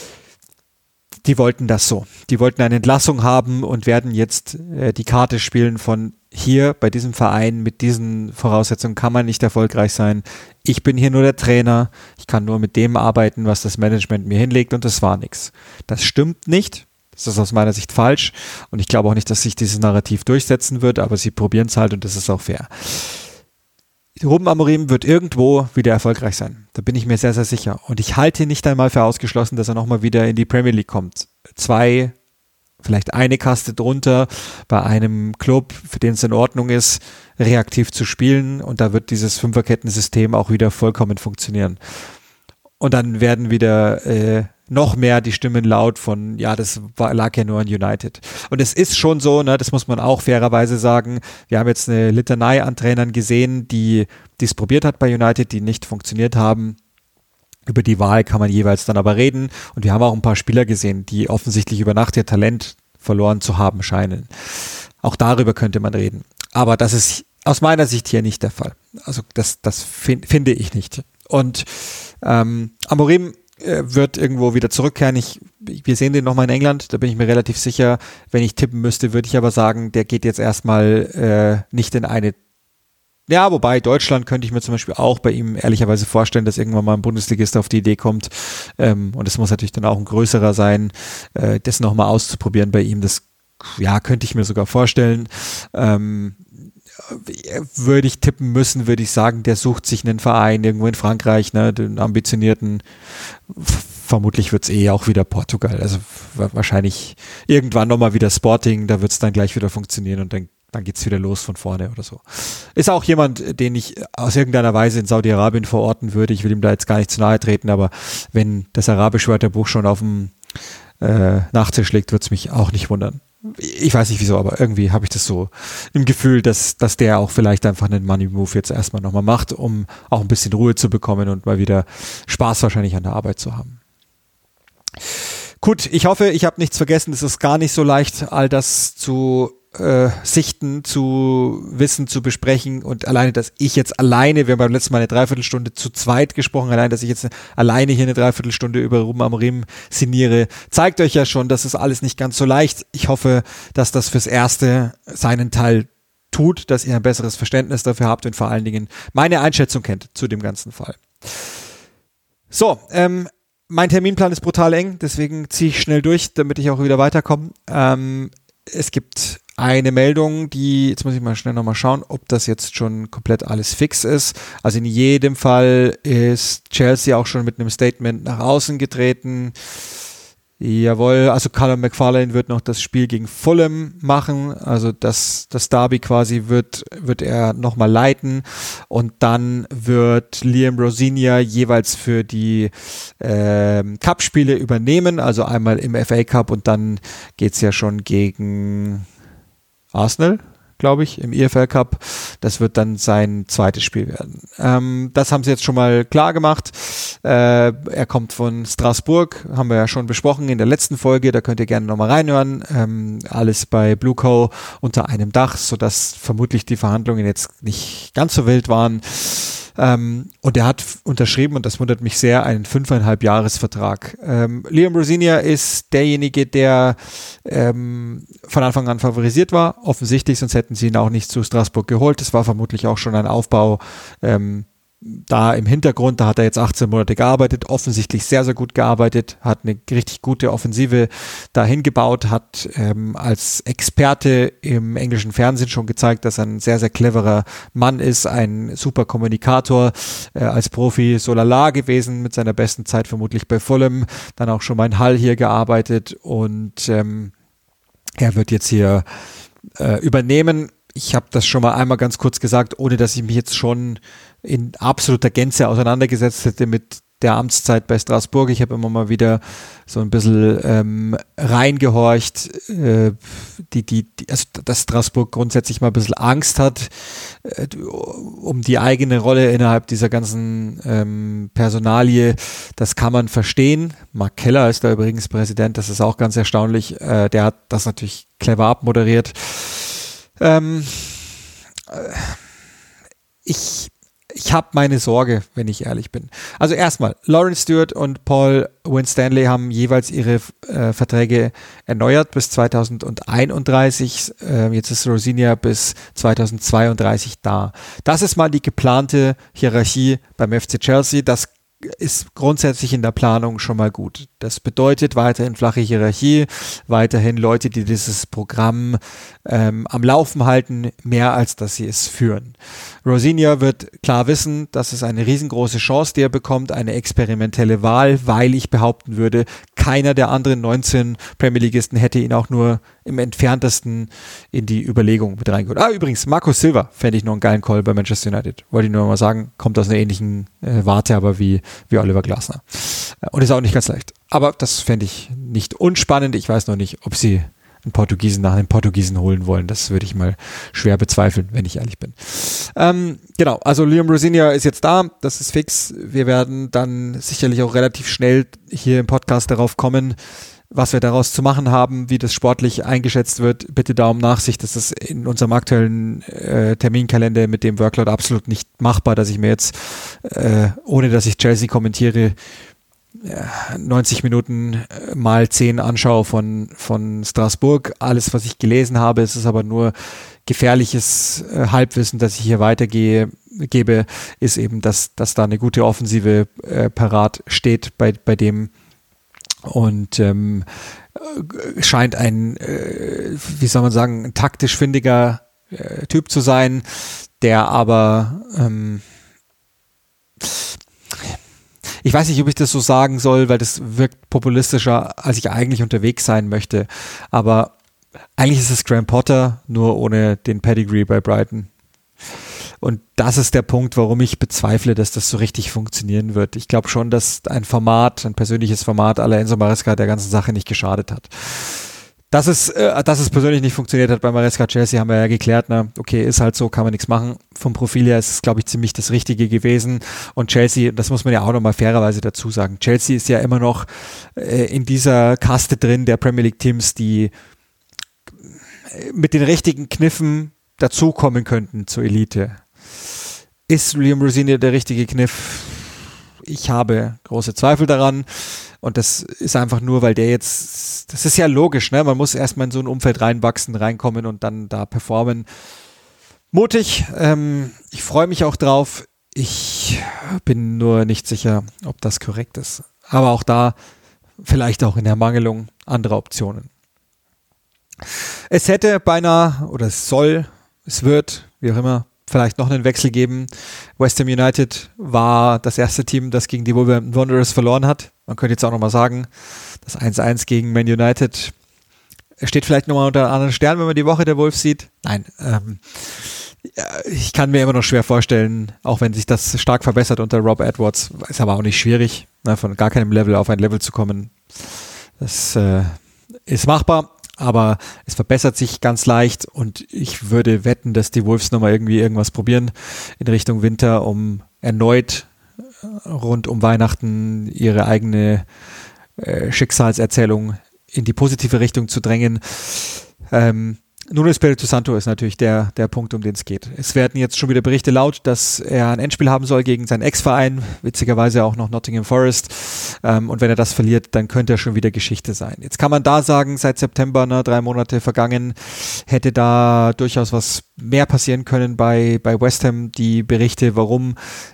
die wollten das so. Die wollten eine Entlassung haben und werden jetzt die Karte spielen von hier bei diesem Verein mit diesen Voraussetzungen kann man nicht erfolgreich sein. Ich bin hier nur der Trainer. Ich kann nur mit dem arbeiten, was das Management mir hinlegt, und das war nichts. Das stimmt nicht. Das ist aus meiner Sicht falsch und ich glaube auch nicht, dass sich dieses Narrativ durchsetzen wird, aber sie probieren es halt und das ist auch fair. Ruben Amorim wird irgendwo wieder erfolgreich sein. Da bin ich mir sehr, sehr sicher. Und ich halte nicht einmal für ausgeschlossen, dass er nochmal wieder in die Premier League kommt. 2, vielleicht eine Kaste drunter bei einem Club, für den es in Ordnung ist, reaktiv zu spielen. Und da wird dieses Fünferkettensystem auch wieder vollkommen funktionieren. Und dann werden wieder noch mehr die Stimmen laut von, ja, lag ja nur an United. Und es ist schon so, das muss man auch fairerweise sagen, wir haben jetzt eine Litanei an Trainern gesehen, die es probiert hat bei United, die nicht funktioniert haben. Über die Wahl kann man jeweils dann aber reden. Und wir haben auch ein paar Spieler gesehen, die offensichtlich über Nacht ihr Talent verloren zu haben scheinen. Auch darüber könnte man reden. Aber das ist aus meiner Sicht hier nicht der Fall. Also das finde ich nicht. Und Amorim wird irgendwo wieder zurückkehren. Wir sehen den nochmal in England, da bin ich mir relativ sicher. Wenn ich tippen müsste, würde ich aber sagen, der geht jetzt erstmal nicht in eine. Ja, wobei Deutschland könnte ich mir zum Beispiel auch bei ihm ehrlicherweise vorstellen, dass irgendwann mal ein Bundesligist auf die Idee kommt. Und es muss natürlich dann auch ein größerer sein, das nochmal auszuprobieren bei ihm. Das könnte ich mir sogar vorstellen. Würde ich tippen müssen, würde ich sagen, der sucht sich einen Verein irgendwo in Frankreich, ne, den ambitionierten. Vermutlich wird es auch wieder Portugal. Also wahrscheinlich irgendwann nochmal wieder Sporting, da wird es dann gleich wieder funktionieren und dann geht es wieder los von vorne oder so. Ist auch jemand, den ich aus irgendeiner Weise in Saudi-Arabien verorten würde. Ich will ihm da jetzt gar nicht zu nahe treten, aber wenn das Arabisch-Wörterbuch schon auf dem Nachtisch liegt, wird es mich auch nicht wundern. Ich weiß nicht wieso, aber irgendwie habe ich das so im Gefühl, dass der auch vielleicht einfach einen Money-Move jetzt erstmal nochmal macht, um auch ein bisschen Ruhe zu bekommen und mal wieder Spaß wahrscheinlich an der Arbeit zu haben. Gut, ich hoffe, ich habe nichts vergessen. Es ist gar nicht so leicht, all das zu sichten, zu wissen, zu besprechen und alleine, dass ich jetzt alleine, wir haben beim letzten Mal eine Dreiviertelstunde zu zweit gesprochen, allein, dass ich jetzt alleine hier eine Dreiviertelstunde über Ruben Amorim sinniere, zeigt euch ja schon, dass es alles nicht ganz so leicht. Ich hoffe, dass das fürs Erste seinen Teil tut, dass ihr ein besseres Verständnis dafür habt und vor allen Dingen meine Einschätzung kennt zu dem ganzen Fall. So, mein Terminplan ist brutal eng, deswegen ziehe ich schnell durch, damit ich auch wieder weiterkomme. Es gibt eine Meldung, jetzt muss ich mal schnell nochmal schauen, ob das jetzt schon komplett alles fix ist. Also in jedem Fall ist Chelsea auch schon mit einem Statement nach außen getreten. Jawohl, also Callum McFarlane wird noch das Spiel gegen Fulham machen, also das Derby quasi wird er nochmal leiten und dann wird Liam Rosinia jeweils für die Cup-Spiele übernehmen, also einmal im FA Cup und dann geht's ja schon gegen Arsenal, glaube ich, im EFL Cup. Das wird dann sein zweites Spiel werden. Das haben sie jetzt schon mal klar gemacht. Er kommt von Straßburg, haben wir ja schon besprochen in der letzten Folge, da könnt ihr gerne nochmal reinhören. Alles bei Blue Co. unter einem Dach, sodass vermutlich die Verhandlungen jetzt nicht ganz so wild waren. Und er hat unterschrieben, und das wundert mich sehr, einen 5,5-Jahres-Vertrag. Liam Rosinia ist derjenige, der von Anfang an favorisiert war, offensichtlich, sonst hätten sie ihn auch nicht zu Straßburg geholt. Das war vermutlich auch schon ein Aufbau da im Hintergrund, da hat er jetzt 18 Monate gearbeitet, offensichtlich sehr, sehr gut gearbeitet, hat eine richtig gute Offensive dahin gebaut, hat als Experte im englischen Fernsehen schon gezeigt, dass er ein sehr, sehr cleverer Mann ist, ein super Kommunikator, als Profi so lala gewesen, mit seiner besten Zeit vermutlich bei Fulham, dann auch schon mal in Hull hier gearbeitet und er wird jetzt hier übernehmen. Ich habe das schon mal einmal ganz kurz gesagt, ohne dass ich mich jetzt schon in absoluter Gänze auseinandergesetzt hätte mit der Amtszeit bei Straßburg. Ich habe immer mal wieder so ein bisschen reingehorcht, also dass Straßburg grundsätzlich mal ein bisschen Angst hat um die eigene Rolle innerhalb dieser ganzen Personalie. Das kann man verstehen. Mark Keller ist da übrigens Präsident, das ist auch ganz erstaunlich. Der hat das natürlich clever abmoderiert. Ich habe meine Sorge, wenn ich ehrlich bin. Also erstmal, Lawrence Stewart und Paul Winstanley haben jeweils ihre Verträge erneuert bis 2031. Jetzt ist Rosinia bis 2032 da. Das ist mal die geplante Hierarchie beim FC Chelsea. Das ist grundsätzlich in der Planung schon mal gut. Das bedeutet weiterhin flache Hierarchie, weiterhin Leute, die dieses Programm am Laufen halten, mehr als dass sie es führen. Rosinia wird klar wissen, das ist eine riesengroße Chance, die er bekommt, eine experimentelle Wahl, weil ich behaupten würde, keiner der anderen 19 Premier Ligisten hätte ihn auch nur im Entferntesten in die Überlegung mit reingeholt. Übrigens, Marco Silva fände ich noch einen geilen Call bei Manchester United. Wollte ich nur mal sagen, kommt aus einer ähnlichen Warte, aber wie Oliver Glasner. Und ist auch nicht ganz leicht. Aber das fände ich nicht unspannend. Ich weiß noch nicht, ob sie einen Portugiesen nach einem Portugiesen holen wollen. Das würde ich mal schwer bezweifeln, wenn ich ehrlich bin. Genau, also Liam Rosinia ist jetzt da. Das ist fix. Wir werden dann sicherlich auch relativ schnell hier im Podcast darauf kommen, was wir daraus zu machen haben, wie das sportlich eingeschätzt wird, bitte Daumen nach sich. Das ist in unserem aktuellen Terminkalender mit dem Workload absolut nicht machbar, dass ich mir jetzt, ohne dass ich Chelsea kommentiere, 90 Minuten mal 10 anschaue von Straßburg. Alles, was ich gelesen habe, ist es aber nur gefährliches Halbwissen, das ich hier weitergebe, ist eben, dass da eine gute Offensive parat steht bei dem. Und scheint ein, wie soll man sagen, ein taktisch findiger Typ zu sein, der aber ich weiß nicht, ob ich das so sagen soll, weil das wirkt populistischer, als ich eigentlich unterwegs sein möchte. Aber eigentlich ist es Graham Potter, nur ohne den Pedigree bei Brighton. Und das ist der Punkt, warum ich bezweifle, dass das so richtig funktionieren wird. Ich glaube schon, dass ein persönliches Format à la Enzo Maresca der ganzen Sache nicht geschadet hat. Dass es persönlich nicht funktioniert hat bei Maresca Chelsea, haben wir ja geklärt. Ne? Okay, ist halt so, kann man nichts machen. Vom Profil her ist es, glaube ich, ziemlich das Richtige gewesen. Und Chelsea, das muss man ja auch nochmal fairerweise dazu sagen, Chelsea ist ja immer noch in dieser Kaste drin der Premier League Teams, die mit den richtigen Kniffen dazukommen könnten zur Elite. Ist Liam Rosenior der richtige Kniff? Ich habe große Zweifel daran. Und das ist einfach nur, weil das ist ja logisch, ne? Man muss erstmal in so ein Umfeld reinkommen und dann da performen. Mutig, ich freue mich auch drauf. Ich bin nur nicht sicher, ob das korrekt ist. Aber auch da vielleicht auch in Ermangelung anderer Optionen. Es hätte beinahe, oder es wird, wie auch immer, vielleicht noch einen Wechsel geben. West Ham United war das erste Team, das gegen die Wolverhampton Wanderers verloren hat. Man könnte jetzt auch nochmal sagen, das 1-1 gegen Man United steht vielleicht nochmal unter einem anderen Stern, wenn man die Woche der Wolves sieht. Nein, ich kann mir immer noch schwer vorstellen, auch wenn sich das stark verbessert unter Rob Edwards, ist aber auch nicht schwierig, ne, von gar keinem Level auf ein Level zu kommen. Das ist machbar. Aber es verbessert sich ganz leicht und ich würde wetten, dass die Wolves nochmal irgendwas probieren in Richtung Winter, um erneut rund um Weihnachten ihre eigene Schicksalserzählung in die positive Richtung zu drängen. Nuno Espirito Santo ist natürlich der Punkt, um den es geht. Es werden jetzt schon wieder Berichte laut, dass er ein Endspiel haben soll gegen seinen Ex-Verein, witzigerweise auch noch Nottingham Forest. Und wenn er das verliert, dann könnte er schon wieder Geschichte sein. Jetzt kann man da sagen, seit September, 3 Monate vergangen, hätte da durchaus was mehr passieren können bei West Ham. Die Berichte, warum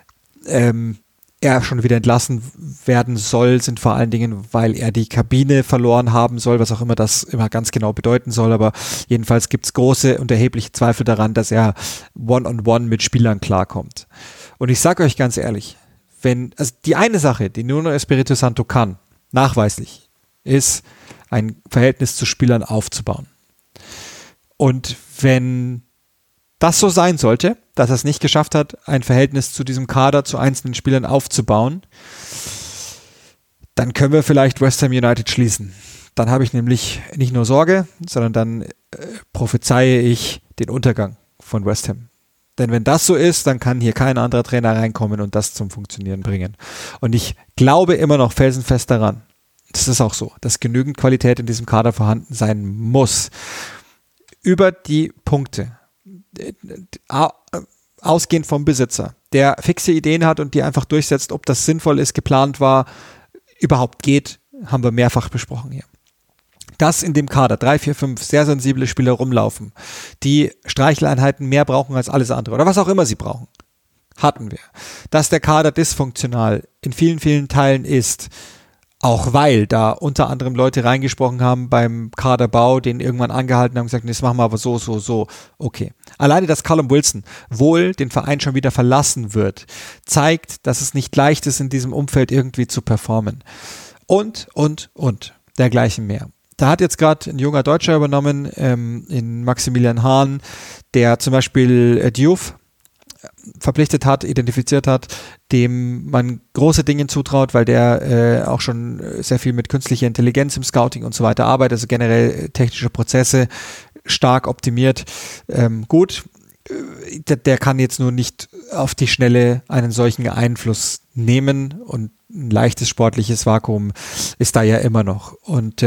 er schon wieder entlassen werden soll, sind vor allen Dingen, weil er die Kabine verloren haben soll, was auch immer das immer ganz genau bedeuten soll, aber jedenfalls gibt es große und erhebliche Zweifel daran, dass er One-on-One mit Spielern klarkommt. Und ich sage euch ganz ehrlich, die eine Sache, die Nuno Espirito Santo kann, nachweislich, ist, ein Verhältnis zu Spielern aufzubauen. Und wenn das so sein sollte, dass er es nicht geschafft hat, ein Verhältnis zu diesem Kader, zu einzelnen Spielern aufzubauen, dann können wir vielleicht West Ham United schließen. Dann habe ich nämlich nicht nur Sorge, sondern dann prophezeie ich den Untergang von West Ham. Denn wenn das so ist, dann kann hier kein anderer Trainer reinkommen und das zum Funktionieren bringen. Und ich glaube immer noch felsenfest daran, das ist auch so, dass genügend Qualität in diesem Kader vorhanden sein muss. Über die Punkte, ausgehend vom Besitzer, der fixe Ideen hat und die einfach durchsetzt, ob das sinnvoll ist, geplant war, überhaupt geht, haben wir mehrfach besprochen hier. Dass in dem Kader 3, 4, 5 sehr sensible Spieler rumlaufen, die Streicheleinheiten mehr brauchen als alles andere oder was auch immer sie brauchen, hatten wir. Dass der Kader dysfunktional in vielen, vielen Teilen ist, auch weil da unter anderem Leute reingesprochen haben beim Kaderbau, den irgendwann angehalten haben und gesagt, das machen wir aber so. Okay. Alleine, dass Callum Wilson wohl den Verein schon wieder verlassen wird, zeigt, dass es nicht leicht ist, in diesem Umfeld irgendwie zu performen. Und dergleichen mehr. Da hat jetzt gerade ein junger Deutscher übernommen, in Maximilian Hahn, der zum Beispiel Diouf verpflichtet hat, identifiziert hat, dem man große Dinge zutraut, weil der auch schon sehr viel mit künstlicher Intelligenz im Scouting und so weiter arbeitet, also generell technische Prozesse stark optimiert. Gut, der kann jetzt nur nicht auf die Schnelle einen solchen Einfluss nehmen und ein leichtes sportliches Vakuum ist da ja immer noch. Und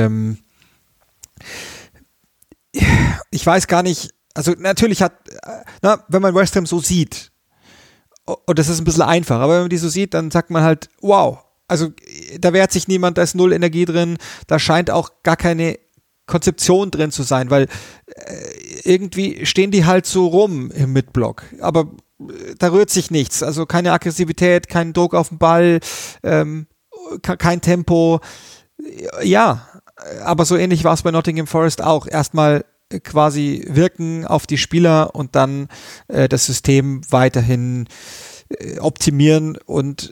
ich weiß gar nicht, also natürlich wenn man West Ham so sieht, und das ist ein bisschen einfach, aber wenn man die so sieht, dann sagt man halt, wow, also da wehrt sich niemand, da ist null Energie drin, da scheint auch gar keine Konzeption drin zu sein, weil irgendwie stehen die halt so rum im Midblock, aber da rührt sich nichts, also keine Aggressivität, kein Druck auf den Ball, kein Tempo, ja, aber so ähnlich war es bei Nottingham Forest auch, erstmal quasi wirken auf die Spieler und dann das System weiterhin optimieren und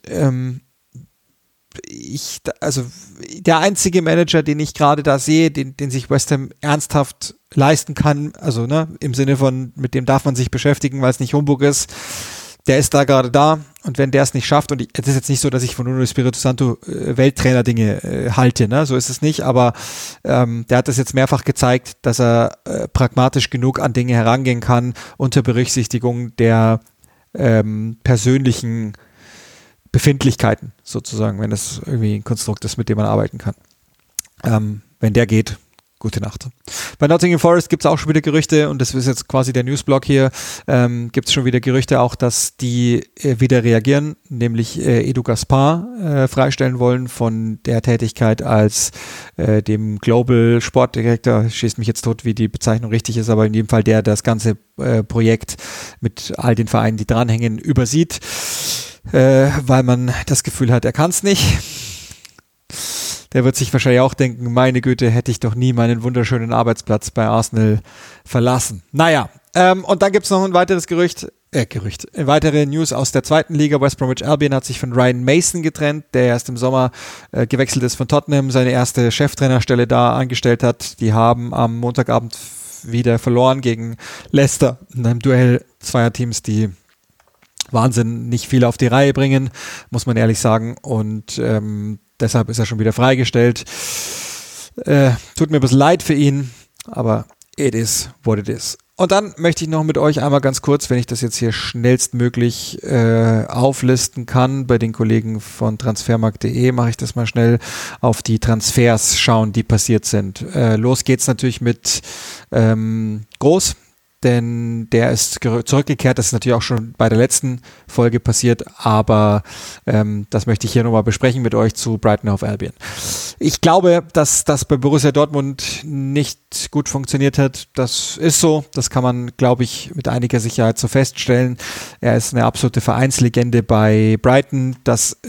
also der einzige Manager, den ich gerade da sehe, den sich West Ham ernsthaft leisten kann, also im Sinne von, mit dem darf man sich beschäftigen, weil es nicht Humbug ist, der ist da gerade da und wenn der es nicht schafft, und es ist jetzt nicht so, dass ich von Nuno Espirito Santo Welttrainer-Dinge halte, so ist es nicht, aber der hat das jetzt mehrfach gezeigt, dass er pragmatisch genug an Dinge herangehen kann, unter Berücksichtigung der persönlichen Befindlichkeiten sozusagen, wenn das irgendwie ein Konstrukt ist, mit dem man arbeiten kann. Wenn der geht, gute Nacht. Bei Nottingham Forest gibt es auch schon wieder Gerüchte, und das ist jetzt quasi der Newsblock hier, gibt es schon wieder Gerüchte auch, dass die wieder reagieren, nämlich Edu Gaspar freistellen wollen von der Tätigkeit als dem Global Sportdirektor, schießt mich jetzt tot, wie die Bezeichnung richtig ist, aber in jedem Fall der das ganze Projekt mit all den Vereinen, die dranhängen, übersieht, weil man das Gefühl hat, er kann es nicht. Der wird sich wahrscheinlich auch denken, meine Güte, hätte ich doch nie meinen wunderschönen Arbeitsplatz bei Arsenal verlassen. Naja, und dann gibt es noch ein weiteres weitere News aus der zweiten Liga. West Bromwich Albion hat sich von Ryan Mason getrennt, der erst im Sommer gewechselt ist von Tottenham, seine erste Cheftrainerstelle da angestellt hat. Die haben am Montagabend wieder verloren gegen Leicester in einem Duell zweier Teams, die Wahnsinn nicht viel auf die Reihe bringen, muss man ehrlich sagen. Und deshalb ist er schon wieder freigestellt. Tut mir ein bisschen leid für ihn, aber it is what it is. Und dann möchte ich noch mit euch einmal ganz kurz, wenn ich das jetzt hier schnellstmöglich auflisten kann, bei den Kollegen von transfermarkt.de mache ich das mal schnell, auf die Transfers schauen, die passiert sind. Los geht's natürlich mit Groß, denn der ist zurückgekehrt, das ist natürlich auch schon bei der letzten Folge passiert, aber das möchte ich hier nochmal besprechen mit euch zu Brighton Hove Albion. Ich glaube, dass das bei Borussia Dortmund nicht gut funktioniert hat. Das ist so, das kann man, glaube ich, mit einiger Sicherheit so feststellen. Er ist eine absolute Vereinslegende bei Brighton,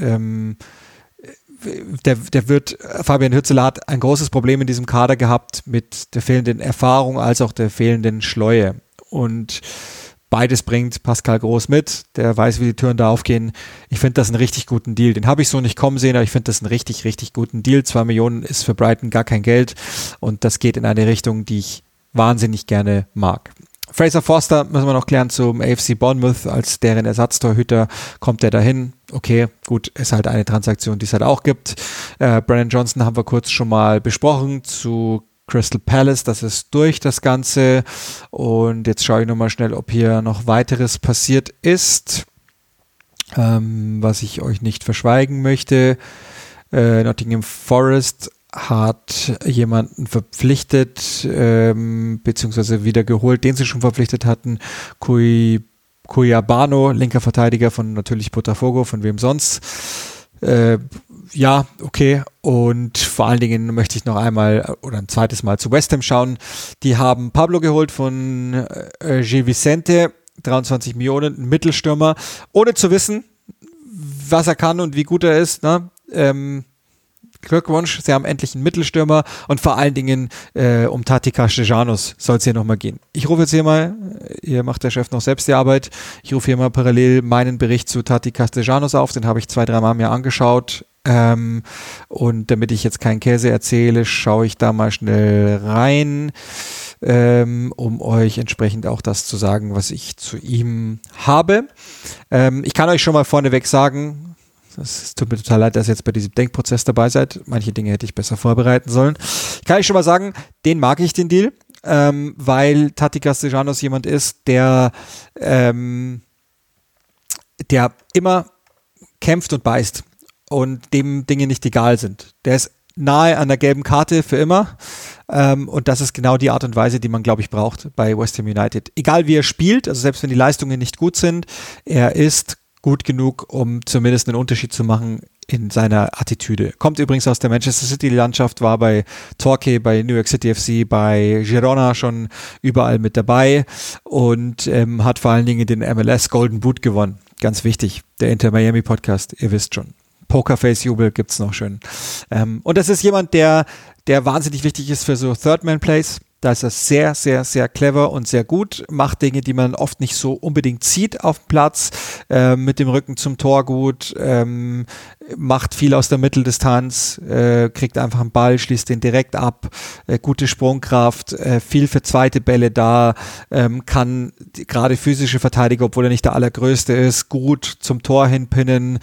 Fabian Hützeler hat ein großes Problem in diesem Kader gehabt mit der fehlenden Erfahrung als auch der fehlenden Schleue. Und beides bringt Pascal Groß mit, der weiß, wie die Türen da aufgehen. Ich finde das einen richtig guten Deal. Den habe ich so nicht kommen sehen, aber ich finde das einen richtig, richtig guten Deal. 2 Millionen ist für Brighton gar kein Geld und das geht in eine Richtung, die ich wahnsinnig gerne mag. Fraser Forster müssen wir noch klären zum AFC Bournemouth, als deren Ersatztorhüter kommt er dahin. Okay, gut, ist halt eine Transaktion, die es halt auch gibt. Brennan Johnson haben wir kurz schon mal besprochen zu Crystal Palace, das ist durch das Ganze. Und jetzt schaue ich nochmal schnell, ob hier noch weiteres passiert ist, was ich euch nicht verschweigen möchte. Nottingham Forest hat jemanden verpflichtet, beziehungsweise wieder geholt, den sie schon verpflichtet hatten. Cuyabano, linker Verteidiger von natürlich Botafogo, von wem sonst. Ja, okay. Und vor allen Dingen möchte ich noch einmal oder ein zweites Mal zu West Ham schauen. Die haben Pablo geholt von Gil Vicente, 23 Millionen, ein Mittelstürmer, ohne zu wissen, was er kann und wie gut er ist, ne? Glückwunsch, sie haben endlich einen Mittelstürmer und vor allen Dingen um Tati Castellanos soll es hier nochmal gehen. Ich rufe jetzt hier mal, hier macht der Chef noch selbst die Arbeit, ich rufe hier mal parallel meinen Bericht zu Tati Castellanos auf, den habe ich 2-3 Mal mir angeschaut und damit ich jetzt keinen Käse erzähle, schaue ich da mal schnell rein, um euch entsprechend auch das zu sagen, was ich zu ihm habe. Ich kann euch schon mal vorneweg sagen, es tut mir total leid, dass ihr jetzt bei diesem Denkprozess dabei seid. Manche Dinge hätte ich besser vorbereiten sollen. Kann ich schon mal sagen, den mag ich, den Deal, weil Tati Castellanos jemand ist, der immer kämpft und beißt und dem Dinge nicht egal sind. Der ist nahe an der gelben Karte für immer. Und das ist genau die Art und Weise, die man, glaube ich, braucht bei West Ham United. Egal wie er spielt, also selbst wenn die Leistungen nicht gut sind, er ist gut genug, um zumindest einen Unterschied zu machen in seiner Attitüde. Kommt übrigens aus der Manchester City-Landschaft, war bei Torquay, bei New York City FC, bei Girona schon überall mit dabei und hat vor allen Dingen den MLS Golden Boot gewonnen. Ganz wichtig, der Inter Miami Podcast, ihr wisst schon. Pokerface-Jubel gibt's noch schön. Und das ist jemand, der wahnsinnig wichtig ist für so Third-Man-Plays. Da ist er sehr, sehr, sehr clever und sehr gut, macht Dinge, die man oft nicht so unbedingt sieht auf dem Platz, mit dem Rücken zum Tor gut, macht viel aus der Mitteldistanz, kriegt einfach einen Ball, schließt den direkt ab, gute Sprungkraft, viel für zweite Bälle da, kann gerade physische Verteidiger, obwohl er nicht der allergrößte ist, gut zum Tor hinpinnen,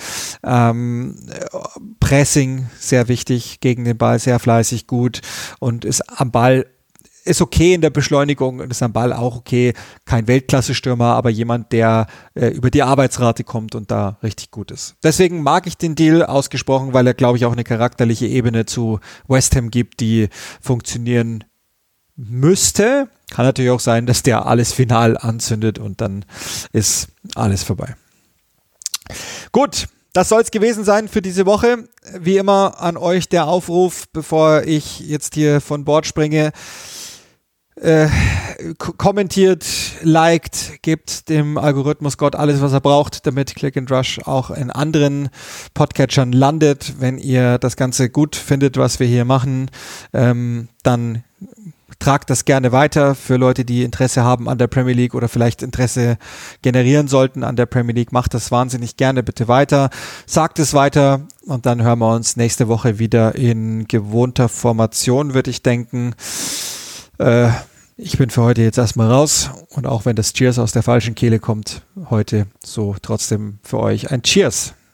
Pressing, sehr wichtig gegen den Ball, sehr fleißig, gut und ist am Ball ist okay in der Beschleunigung und ist am Ball auch okay. Kein Weltklasse-Stürmer, aber jemand, der über die Arbeitsrate kommt und da richtig gut ist. Deswegen mag ich den Deal ausgesprochen, weil er, glaube ich, auch eine charakterliche Ebene zu West Ham gibt, die funktionieren müsste. Kann natürlich auch sein, dass der alles final anzündet und dann ist alles vorbei. Gut. Das soll es gewesen sein für diese Woche. Wie immer an euch der Aufruf, bevor ich jetzt hier von Bord springe. Kommentiert, liked, gebt dem Algorithmus Gott alles, was er braucht, damit Click and Rush auch in anderen Podcatchern landet. Wenn ihr das Ganze gut findet, was wir hier machen, dann tragt das gerne weiter für Leute, die Interesse haben an der Premier League oder vielleicht Interesse generieren sollten an der Premier League. Macht das wahnsinnig gerne bitte weiter. Sagt es weiter und dann hören wir uns nächste Woche wieder in gewohnter Formation, würde ich denken. Ich bin für heute jetzt erstmal raus und auch wenn das Cheers aus der falschen Kehle kommt, heute so trotzdem für euch ein Cheers.